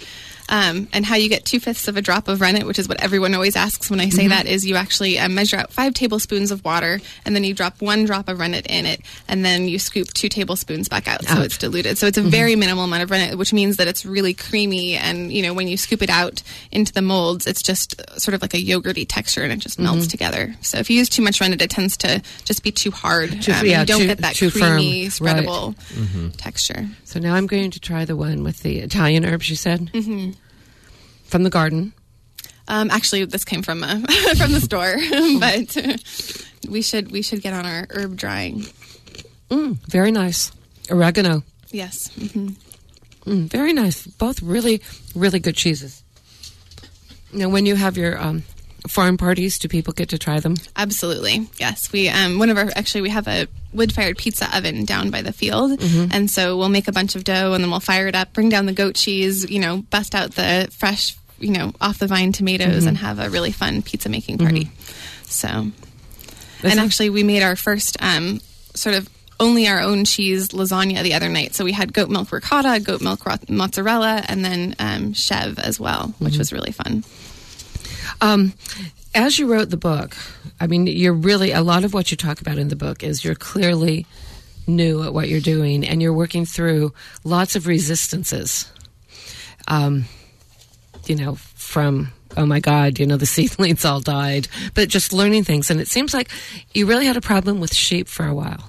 Um, and how you get two-fifths of a drop of rennet, which is what everyone always asks when I say Mhm. that, is you actually um, measure out five tablespoons of water, and then you drop one drop of rennet in it, and then you scoop two tablespoons back out, so Out. it's diluted. So it's a Mhm. very minimal amount of rennet, which means that it's really creamy, and, you know, when you scoop it out into the molds, it's just sort of like a yogurty texture, and it just melts Mhm. together. So if you use too much rennet, it tends to just be too hard. Too- um, yeah, you don't too- get that too creamy, firm. Right. spreadable Mhm. texture. So now I'm going to try the one with the Italian herbs you said hmm from the garden. Um, actually, this came from uh, from the store, but uh, we should we should get on our herb drying. Mm, very nice. Oregano. Yes. hmm Mm, very nice. Both really, really good cheeses. Now, when you have your um, farm parties, do people get to try them? Absolutely. Yes. We um, one of our actually we have a wood-fired pizza oven down by the field, Mhm. and so we'll make a bunch of dough, and then we'll fire it up, bring down the goat cheese, you know, bust out the fresh, you know, off the vine tomatoes, Mhm. and have a really fun pizza making party. Mm-hmm. So, That's and nice. actually, we made our first um, sort of only our own cheese lasagna the other night. So we had goat milk ricotta, goat milk ro- mozzarella, and then um, chev as well, which Mhm. was really fun. Um, as you wrote the book, I mean, you're really, a lot of what you talk about in the book is you're clearly new at what you're doing, and you're working through lots of resistances. Um, you know, from, oh my God, you know, the seedlings all died, but just learning things. And it seems like you really had a problem with sheep for a while.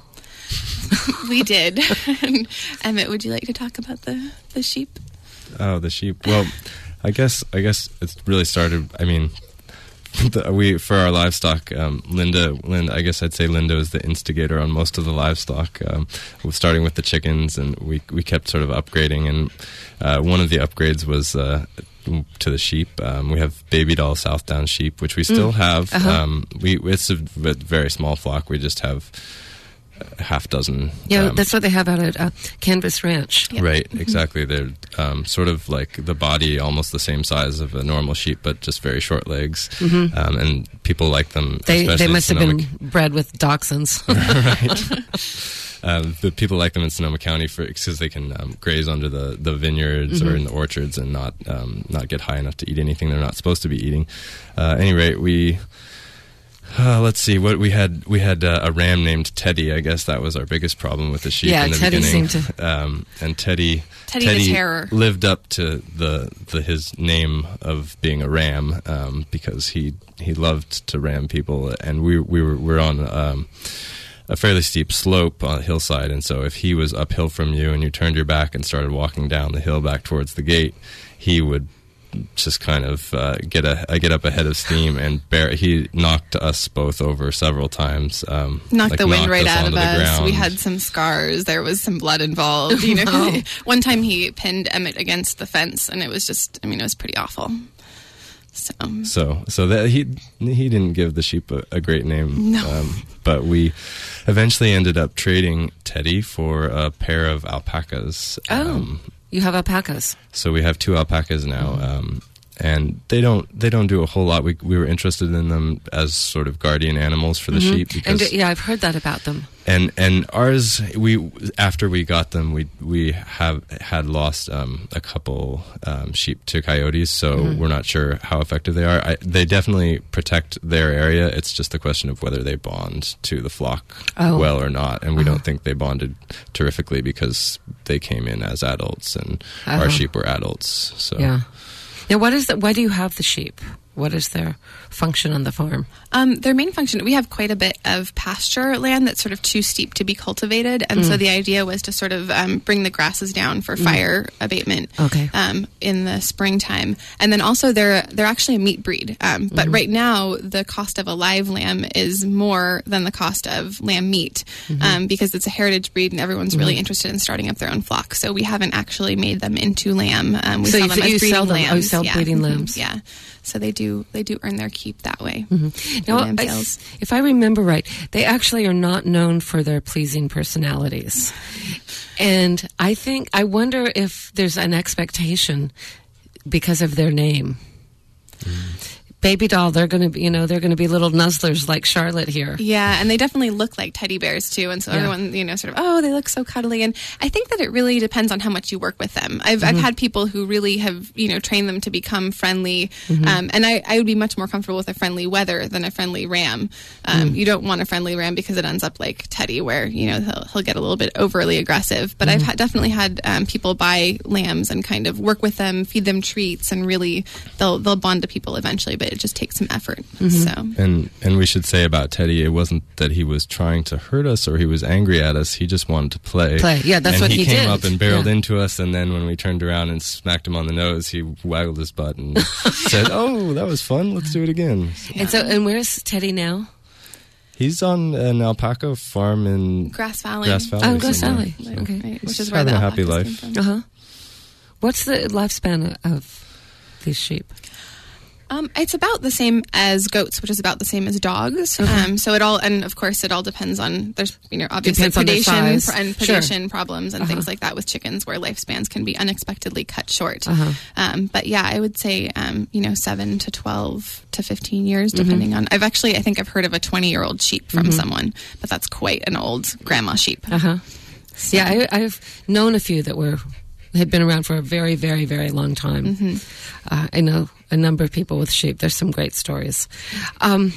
We did. Emmett, would you like to talk about the, the sheep? Oh, the sheep. Well, I guess I guess it's really started. I mean, the, we for our livestock, um, Linda. Linda, I guess I'd say Linda was the instigator on most of the livestock, um, starting with the chickens, and we we kept sort of upgrading. And uh, one of the upgrades was uh, to the sheep. Um, we have baby doll Southdown sheep, which we still Mm. have. Uh-huh. Um, we it's a, a very small flock. We just have a half dozen. Yeah, um, that's what they have out at uh, Canvas Ranch. Right, exactly. They're um, sort of like the body, almost the same size of a normal sheep, but just very short legs. Mhm. Um, and people like them. They especially they in must have Sonoma- been bred with dachshunds. right. Um, but people like them in Sonoma County for because they can um, graze under the, the vineyards or Mhm. in the orchards and not um, not get high enough to eat anything they're not supposed to be eating. Uh, at any rate, we. Uh, let's see what we had. We had uh, a ram named Teddy. I guess that was our biggest problem with the sheep Yeah, in the Teddy beginning. seemed to- Um, and Teddy, Teddy the Terror. lived up to the, the his name of being a ram um, because he he loved to ram people, and we we were we're on. Um, a fairly steep slope on a hillside, and so if he was uphill from you and you turned your back and started walking down the hill back towards the gate, he would just kind of uh, get a uh, get up ahead of steam and bear. He knocked us both over several times. Um, Knocked like the wind knocked right us out of onto the us. We ground. had some scars. There was some blood involved. You know, Wow. one time he pinned Emmett against the fence, and it was just, I mean, it was pretty awful. So, So, so that he he didn't give the sheep a, a great name. No. Um, but we eventually ended up trading Teddy for a pair of alpacas. Oh, Um, you have alpacas. so we have two alpacas now, um, and they don't they don't do a whole lot. We we were interested in them as sort of guardian animals for the Mhm. sheep because And uh, yeah, I've heard that about them. and and ours we after we got them we we have had lost um, a couple um, sheep to coyotes, so Mhm. we're not sure how effective they are. I, they definitely protect their area. It's just a question of whether they bond to the flock Oh. well or not, and we Uh-huh. don't think they bonded terrifically because they came in as adults and Uh-huh. our sheep were adults. So Yeah. Now, what is the, why do you have the sheep? What is their function on the farm? Um, their main function, we have quite a bit of pasture land that's sort of too steep to be cultivated. And so Mm. the idea was to sort of um, bring the grasses down for Mm. fire abatement Okay. um, in the springtime. And then also they're, they're actually a meat breed. Um, but Mhm. right now, the cost of a live lamb is more than the cost of lamb meat Mhm. um, because it's a heritage breed and everyone's really Mhm. interested in starting up their own flock. So we haven't actually made them into lamb. Um, we So sell you- them as you breeding sell them- oh, you lambs. sell yeah. breeding Mhm. lambs. Yeah. So they do they do earn their keep that way. Mhm. The Now, lamb I- sales. if I remember right, they actually are not known for their pleasing personalities. And I think, I wonder if there's an expectation because of their name. baby doll. They're going to be, you know, they're going to be little nuzzlers like Charlotte here. Yeah, and they definitely look like teddy bears too. And so Yeah. everyone, you know, sort of, oh, they look so cuddly. And I think that it really depends on how much you work with them. I've, I've Mhm. had people who really have, you know, trained them to become friendly. Mhm. Um, and I, I would be much more comfortable with a friendly wether than a friendly ram. Um, Mm. You don't want a friendly ram because it ends up like Teddy, where, you know, he'll, he'll get a little bit overly aggressive. But I've Mhm. ha- definitely had um, people buy lambs and kind of work with them, feed them treats, and really they'll they'll bond to people eventually. But it just takes some effort. So. And and we should say about Teddy, it wasn't that he was trying to hurt us or he was angry at us. He just wanted to play. Play. Yeah, that's and what he he came did. up and barreled Yeah. into us, and then when we turned around and smacked him on the nose, he waggled his butt and said, "Oh, that was fun. Let's do it again." And so, and where's Teddy now? He's on an alpaca farm in Grass Valley. Grass Valley. Oh, Grass somewhere. Valley. Okay. Right, which He's is where the having a happy alpacas life. came from. Uh huh. What's the lifespan of these sheep? Um, it's about the same as goats, which is about the same as dogs. Um, so it all, and of course, it all depends on. There's, you know, obviously Depends on their predation size. pr- and Sure. predation problems and Uh-huh. things like that with chickens, where lifespans can be unexpectedly cut short. Uh-huh. Um, but yeah, I would say, um, you know, seven to twelve to fifteen years, Mhm. depending on. I've actually, I think I've heard of a twenty-year-old sheep from Mhm. someone, but that's quite an old grandma sheep. Uh huh. Yeah, I, I've known a few that were had been around for a very, very, very long time. Mhm. Uh, I know a number of people with sheep. There's some great stories. Um,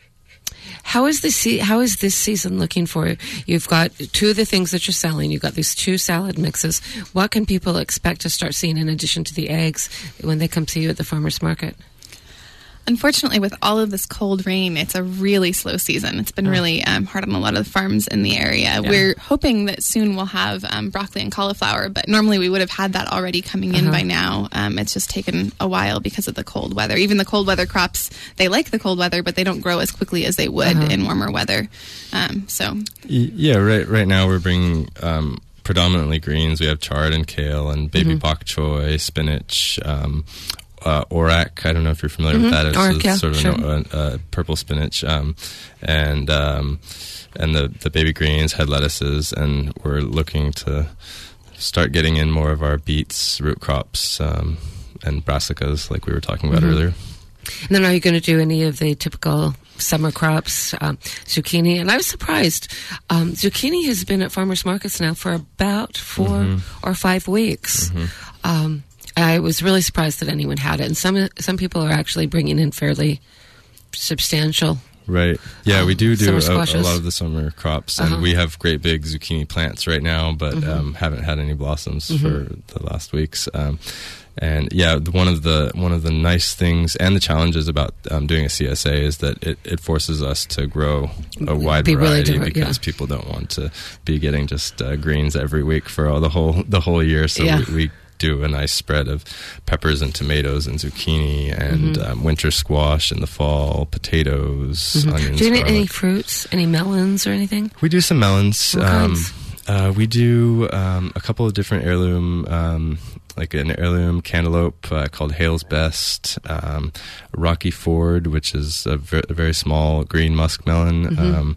how is this? Se- how is this season looking for you? You've got two of the things that you're selling. You've got these two salad mixes. What can people expect to start seeing in addition to the eggs when they come see you at the farmers market? Unfortunately, with all of this cold rain, it's a really slow season. It's been Oh. really um, hard on a lot of the farms in the area. Yeah. We're hoping that soon we'll have um, broccoli and cauliflower, but normally we would have had that already coming in Uh-huh. by now. Um, it's just taken a while because of the cold weather. Even the cold weather crops, they like the cold weather, but they don't grow as quickly as they would Uh-huh. in warmer weather. Um, so, Y- Yeah, right. Right now we're bringing um, predominantly greens. We have chard and kale and baby Mhm. bok choy, spinach, um, uh, orak. I don't know if you're familiar Mhm. with that. It's Orak, a- yeah, sort of sure. an, uh, uh, purple spinach, um, and um, and the the baby greens, head lettuces, and we're looking to start getting in more of our beets, root crops, um, and brassicas, like we were talking about Mhm. earlier. And then are you going to do any of the typical summer crops, um, zucchini? And I was surprised. Um, zucchini has been at farmers markets now for about four Mhm. or five weeks. Mhm. Um, I was really surprised that anyone had it. And some some people are actually bringing in fairly substantial. Right. Yeah, we do do Summer a, a squashes. lot of the summer crops, Uh-huh. and we have great big zucchini plants right now, but Mhm. um, haven't had any blossoms Mhm. for the last weeks. Um, and yeah, the, one of the one of the nice things and the challenges about um, doing a C S A is that it, it forces us to grow a wide Be really variety different, because yeah. people don't want to be getting just uh, greens every week for all the whole the whole year. So Yeah. we, we do a nice spread of peppers and tomatoes and zucchini and Mhm. um, winter squash in the fall, potatoes, Mhm. onions. Do you need any garlic. fruits, any melons or anything? We do some melons. What Um, kinds? uh, we do um, a couple of different heirloom, um, like an heirloom cantaloupe uh, called Hale's Best, um, Rocky Ford, which is a, ver- a very small green muskmelon, Mhm. um,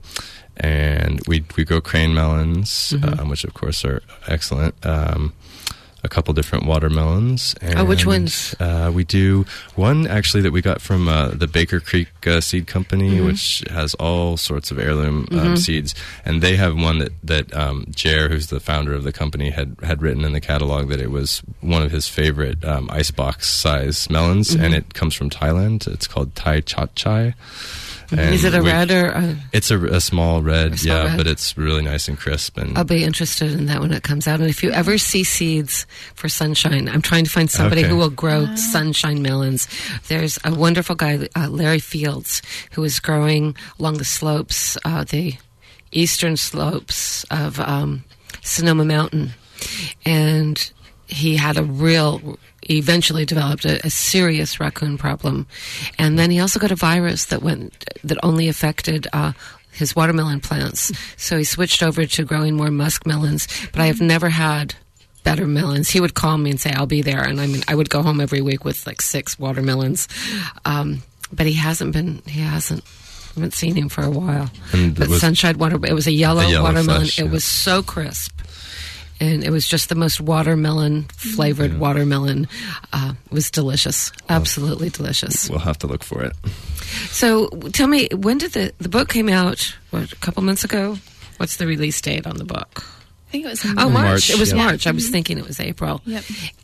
and we we grow crane melons, Mhm. um, which of course are excellent. Um, a couple different watermelons. And, Oh, which ones? Uh, we do one actually that we got from uh, the Baker Creek uh, Seed Company, Mhm. which has all sorts of heirloom um, Mhm. seeds, and they have one that that um, Jer, who's the founder of the company, had had written in the catalog that it was one of his favorite um, icebox size melons, Mhm. and it comes from Thailand. It's called Thai Chat Chai. And Is it a we- red or a... It's a, a small red, A small yeah, red? but it's really nice and crisp. And I'll be interested in that when it comes out. And if you ever see seeds for sunshine, I'm trying to find somebody Okay. who will grow sunshine melons. There's a wonderful guy, uh, Larry Fields, who is growing along the slopes, uh, the eastern slopes of um, Sonoma Mountain. And he had a real, eventually developed a, a serious raccoon problem. And then he also got a virus that went, that only affected uh, his watermelon plants. So he switched over to growing more musk melons. But I have never had better melons. He would call me and say, I'll be there. And I mean, I would go home every week with like six watermelons. Um, but he hasn't been, he hasn't, I haven't seen him for a while. And But was- sunshine water, it was a yellow, A yellow watermelon. flesh, it yeah. was so crisp. and it was just the most watermelon flavored Yeah. watermelon. Uh, it was delicious, absolutely delicious. We'll have to look for it. So, tell me, when did the the book came out? What, a couple months ago? What's the release date on the book? I think it was Oh, March. March. March, It was yeah. March. I was Mhm. thinking it was April. Yep.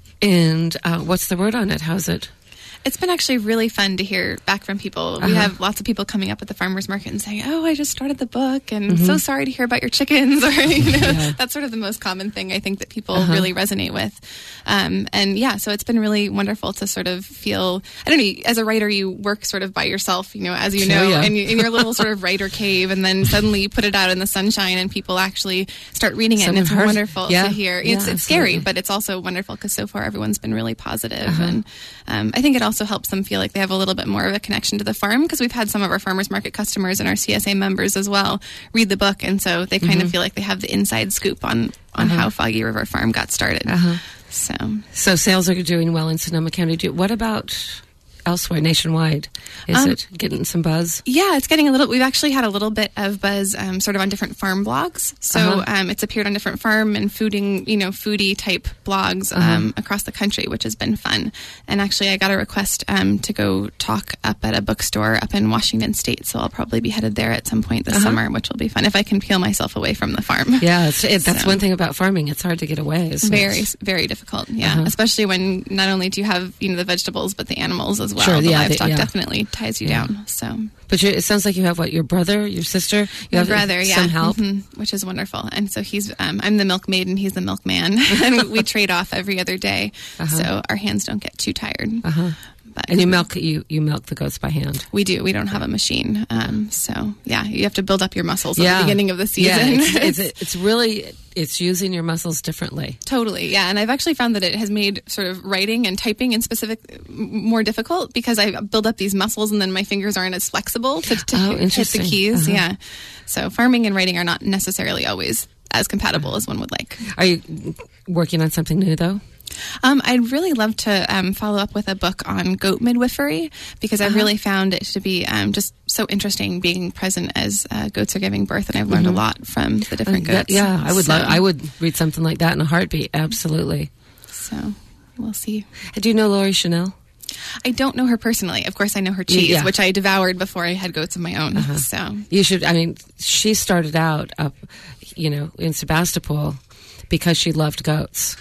And uh, what's the word on it? How's it? It's been actually really fun to hear back from people. We Uh-huh. have lots of people coming up at the farmers market and saying, "Oh, I just started the book, and Mhm. so sorry to hear about your chickens." Or you know, Yeah. that's sort of the most common thing I think that people Uh-huh. really resonate with. Um, and yeah, so it's been really wonderful to sort of feel. I don't know. As a writer, you work sort of by yourself, you know, as you Sure, know, yeah. in, in your little sort of writer cave, and then suddenly you put it out in the sunshine, and people actually start reading it, Someone and it's heard- wonderful yeah. to hear. Yeah, It's, it's scary, absolutely. but it's also wonderful because so far everyone's been really positive, Uh-huh. and um, I think it also helps them feel like they have a little bit more of a connection to the farm, because we've had some of our farmers market customers and our C S A members as well read the book, and so they kind Mhm. of feel like they have the inside scoop on on Uh-huh. how Foggy River Farm got started. Uh-huh. So So sales are doing well in Sonoma County. Do, what about elsewhere, nationwide? Is Um, it getting some buzz? yeah, it's getting a little. We've actually had a little bit of buzz, um, sort of on different farm blogs. So Uh-huh. um, it's appeared on different farm and fooding, you know, foodie type blogs um, Uh-huh. across the country, which has been fun. And actually, I got a request um, to go talk up at a bookstore up in Washington State. So I'll probably be headed there at some point this Uh-huh. summer, which will be fun if I can peel myself away from the farm. Yeah, it's, it, that's So- one thing about farming. It's hard to get away. Isn't Very, it? very difficult. Yeah, Uh-huh. especially when not only do you have you know the vegetables, but the animals as well. Sure, the yeah, the- livestock yeah. definitely ties you Yeah. down. So But you, it sounds like you have what, your brother, your sister? You my have brother, yeah, some help? mhm, which is wonderful. And so he's, um, I'm the milkmaid and he's the milkman, and we trade off every other day, Uh-huh. so our hands don't get too tired. Uh-huh. But And you milk you you milk the goats by hand. we do. We don't have a machine, um, so yeah, you have to build up your muscles at Yeah. the beginning of the Yeah, season. it's, it's, it's really it's using your muscles differently. Totally, yeah. And I've actually found that it has made sort of writing and typing in specific m- more difficult because I build up these muscles and then my fingers aren't as flexible to, to Oh, hit the interesting. keys. Uh-huh. Yeah. So farming and writing are not necessarily always as compatible as one would like. Are you working on something new, though? Um, I'd really love to um, follow up with a book on goat midwifery because I've Uh-huh. really found it to be um, just so interesting being present as uh, goats are giving birth, and I've learned Mhm. a lot from the different Uh, that- goats. yeah, I would So- love, I would read something like that in a heartbeat. Absolutely. So we'll see. Do you know Lori Chanel? I don't know her personally. Of course, I know her cheese, Yeah. which I devoured before I had goats of my own. Uh-huh. So You should. I mean, she started out up, you know, in Sebastopol because she loved goats,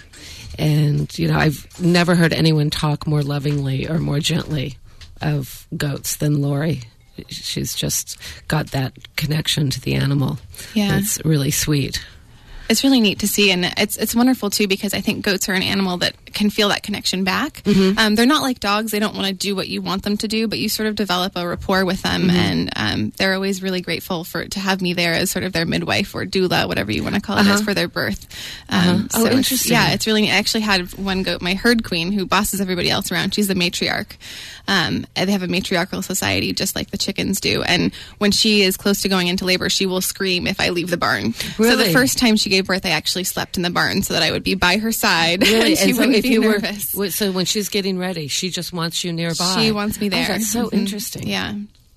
and you know, I've never heard anyone talk more lovingly or more gently of goats than Lori. She's just got that connection to the animal. Yeah. It's really sweet. it's really neat to see, and it's it's wonderful too because I think goats are an animal that can feel that connection back. Mhm. Um, they're not like dogs; they don't want to do what you want them to do, but you sort of develop a rapport with them, Mhm. and um, they're always really grateful for to have me there as sort of their midwife or doula, whatever you want to call it, Uh-huh. as for their birth. Uh-huh. Um, Oh, so it's- interesting. Yeah, it's really. I actually had one goat, my herd queen, who bosses everybody else around. She's the matriarch. Um, and they have a matriarchal society just like the chickens do, and when she is close to going into labor, she will scream if I leave the barn. So Really? the first time she gave birth, I actually slept in the barn so that I would be by her side. Really? and she And so wouldn't if be you nervous. were, so when she's getting ready, she just wants you nearby. She wants me there. Oh, that's so Mhm. interesting. Yeah.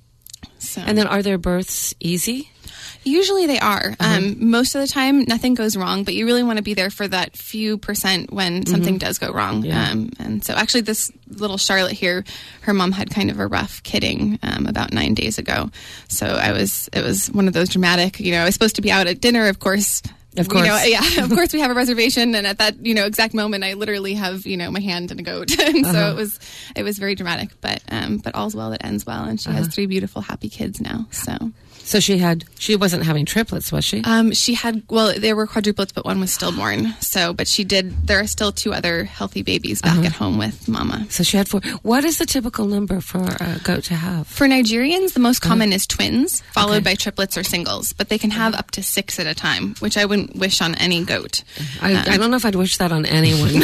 So And then, are their births easy? usually they are. Uh-huh. Um, most of the time, nothing goes wrong, but you really want to be there for that few percent when something Mhm. does go wrong. Yeah. Um, and so, actually, this little Charlotte here, her mom had kind of a rough kidding um, about nine days ago. So I was, it was one of those dramatic. You know, I was supposed to be out at dinner, of course. Of You course. know, yeah, of course we have a reservation, and at that, you know, exact moment, I literally have, you know, my hand in a goat, and so Uh-huh. it was, it was very dramatic. But, um, but all's well that ends well, and she has Uh-huh. three beautiful, happy kids now. So, So she had. She wasn't having triplets, was she? um, she had, well, there were quadruplets, but one was stillborn. So, but she did. There are still two other healthy babies back Uh-huh. at home with Mama. So she had four. What is the typical number for a goat to have? For Nigerians, the most common is twins, followed Okay. by triplets or singles, but they can have up to six at a time, which I wouldn't wish on any goat. I, Um, I don't know if I'd wish that on anyone.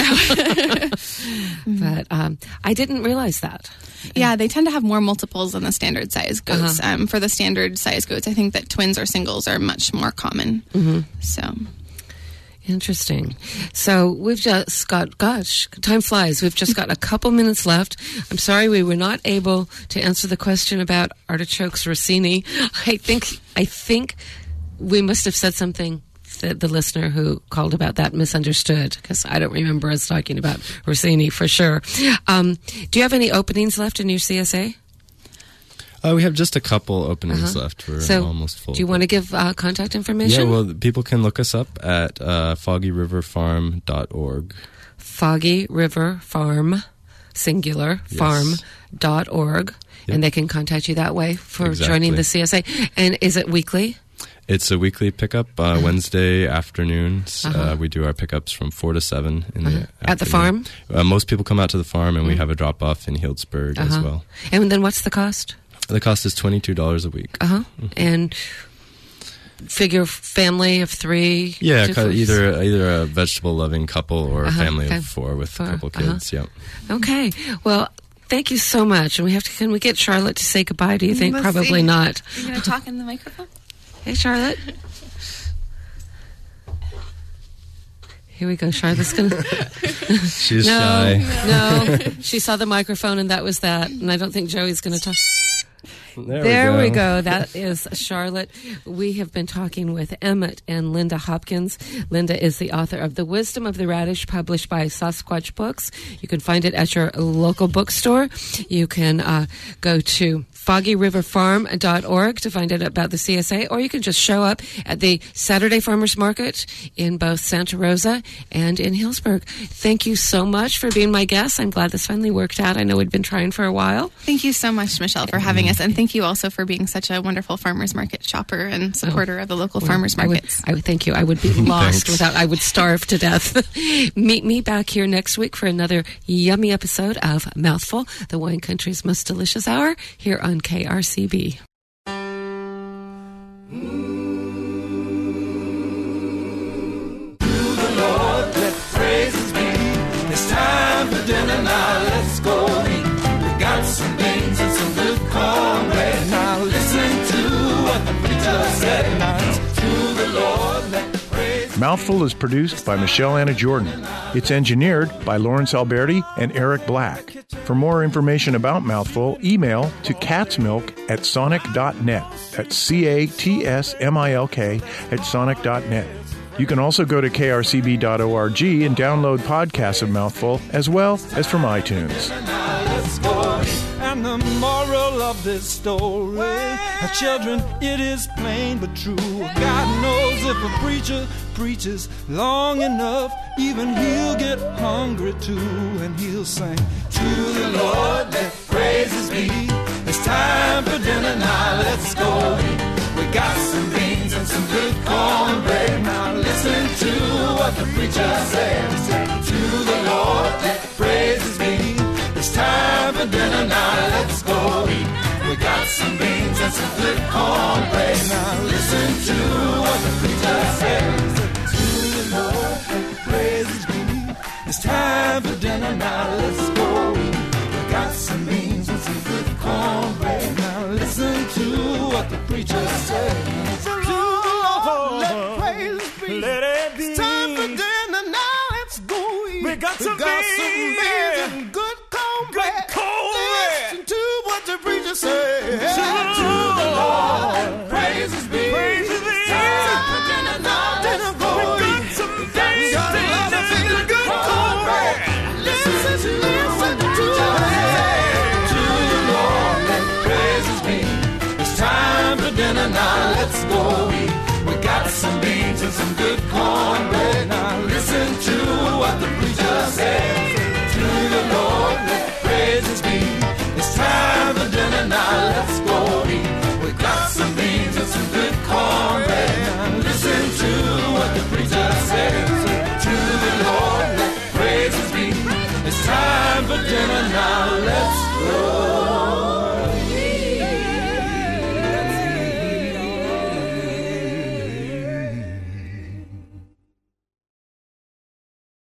But um, I didn't realize that. Yeah, they tend to have more multiples than the standard size goats. Uh-huh. Um, for the standard size goats, I think that twins or singles are much more common. Mhm. So, Interesting. So we've just got, gosh, time flies. We've just got a couple minutes left. I'm sorry we were not able to answer the question about artichokes Rossini. I think, I think we must have said something the, the listener who called about that misunderstood, because I don't remember us talking about Rossini for sure. Um, do you have any openings left in your C S A? Uh, we have just a couple openings Uh-huh. left. We're So, almost full. do you want to give uh, contact information? Yeah, well, people can look us up at uh, foggy river farm dot org. Foggy River Farm, singular, Yes. farm dot org, Yep. and they can contact you that way for Exactly. joining the C S A. And is it weekly? It's a weekly pickup, uh, Wednesday afternoons. Uh-huh. Uh, we do our pickups from four to seven in Uh-huh. the At the afternoon. farm? Uh, most people come out to the farm, and we Mm. have a drop off in Healdsburg as Uh-huh. well. And then what's the cost? The cost is twenty-two dollars a week. Uh-huh. And figure family of three? Yeah, two ca- folks? either either a vegetable loving couple or a Uh-huh, family okay. of four with Four, a couple uh-huh. kids. Yep. Okay. Well, thank you so much. And we have to, can we get Charlotte to say goodbye, do you think? Let's Probably see. not. You're going to talk in the microphone? Hey, Charlotte. Here we go. Charlotte's going to... She's no, shy. No, she saw the microphone and that was that. And I don't think Joey's going to talk. There, There we, we go. go. That is Charlotte. We have been talking with Emmett and Linda Hopkins. Linda is the author of The Wisdom of the Radish, published by Sasquatch Books. You can find it at your local bookstore. You can uh, go to foggy river farm dot org to find out about the C S A, or you can just show up at the Saturday Farmers Market in both Santa Rosa and in Healdsburg. Thank you so much for being my guest. I'm glad this finally worked out. I know we'd been trying for a while. Thank you so much, Michelle, for having us. And thank you also for being such a wonderful farmers market shopper and supporter of the local Well, farmers I would- markets. I would, thank you. I would be lost Thanks. without, I would starve to death. Meet me back here next week for another yummy episode of Mouthful, the wine country's most delicious hour, here on K R C B. Praises be. It's time for dinner now. Let's go eat. We got some beans and some good cornbread. Now listen to what the preacher said. Now it's to the Lord let praise. Mouthful is produced by Michelle Anna Jordan. It's engineered by Lawrence Alberti and Eric Black. For more information about Mouthful, email to catsmilk at sonic dot net. That's C A T S M I L K at sonic dot net. You can also go to K R C B dot org and download podcasts of Mouthful, as well as from iTunes. Now let's go eat. And the moral of this story, well, children, it is plain but true. God knows if a preacher preaches long enough, even he'll get hungry too, and he'll sing, to the Lord let praises be. It's time for dinner now, let's go eat. We got some beans and some good cornbread. Now listen to what the preacher says. To the Lord let praises be. It's time for dinner now, let's go eat. We got some beans and some good cornbread. Now listen to what the preacher says. To the Lord let praises be. It's time for dinner now, let's go eat. We got some beans and some good cornbread. Now listen to what the preacher says. To the Lord let praises be. Let it be. It's time for dinner now, let's go eat. We got some, we got beans. some beans and good cornbread. Good cornbread. Listen to what the preacher says. To the Lord praises be. Praises be. It's time for dinner now, let's go eat. We got some beans. We got a lot of beans and good cornbread. Listen to what the preacher says. To the Lord let praises be. It's time for dinner now, let's go eat. We got some beans and some good cornbread. Now listen to what the preacher says. To the Lord let praises be. It's time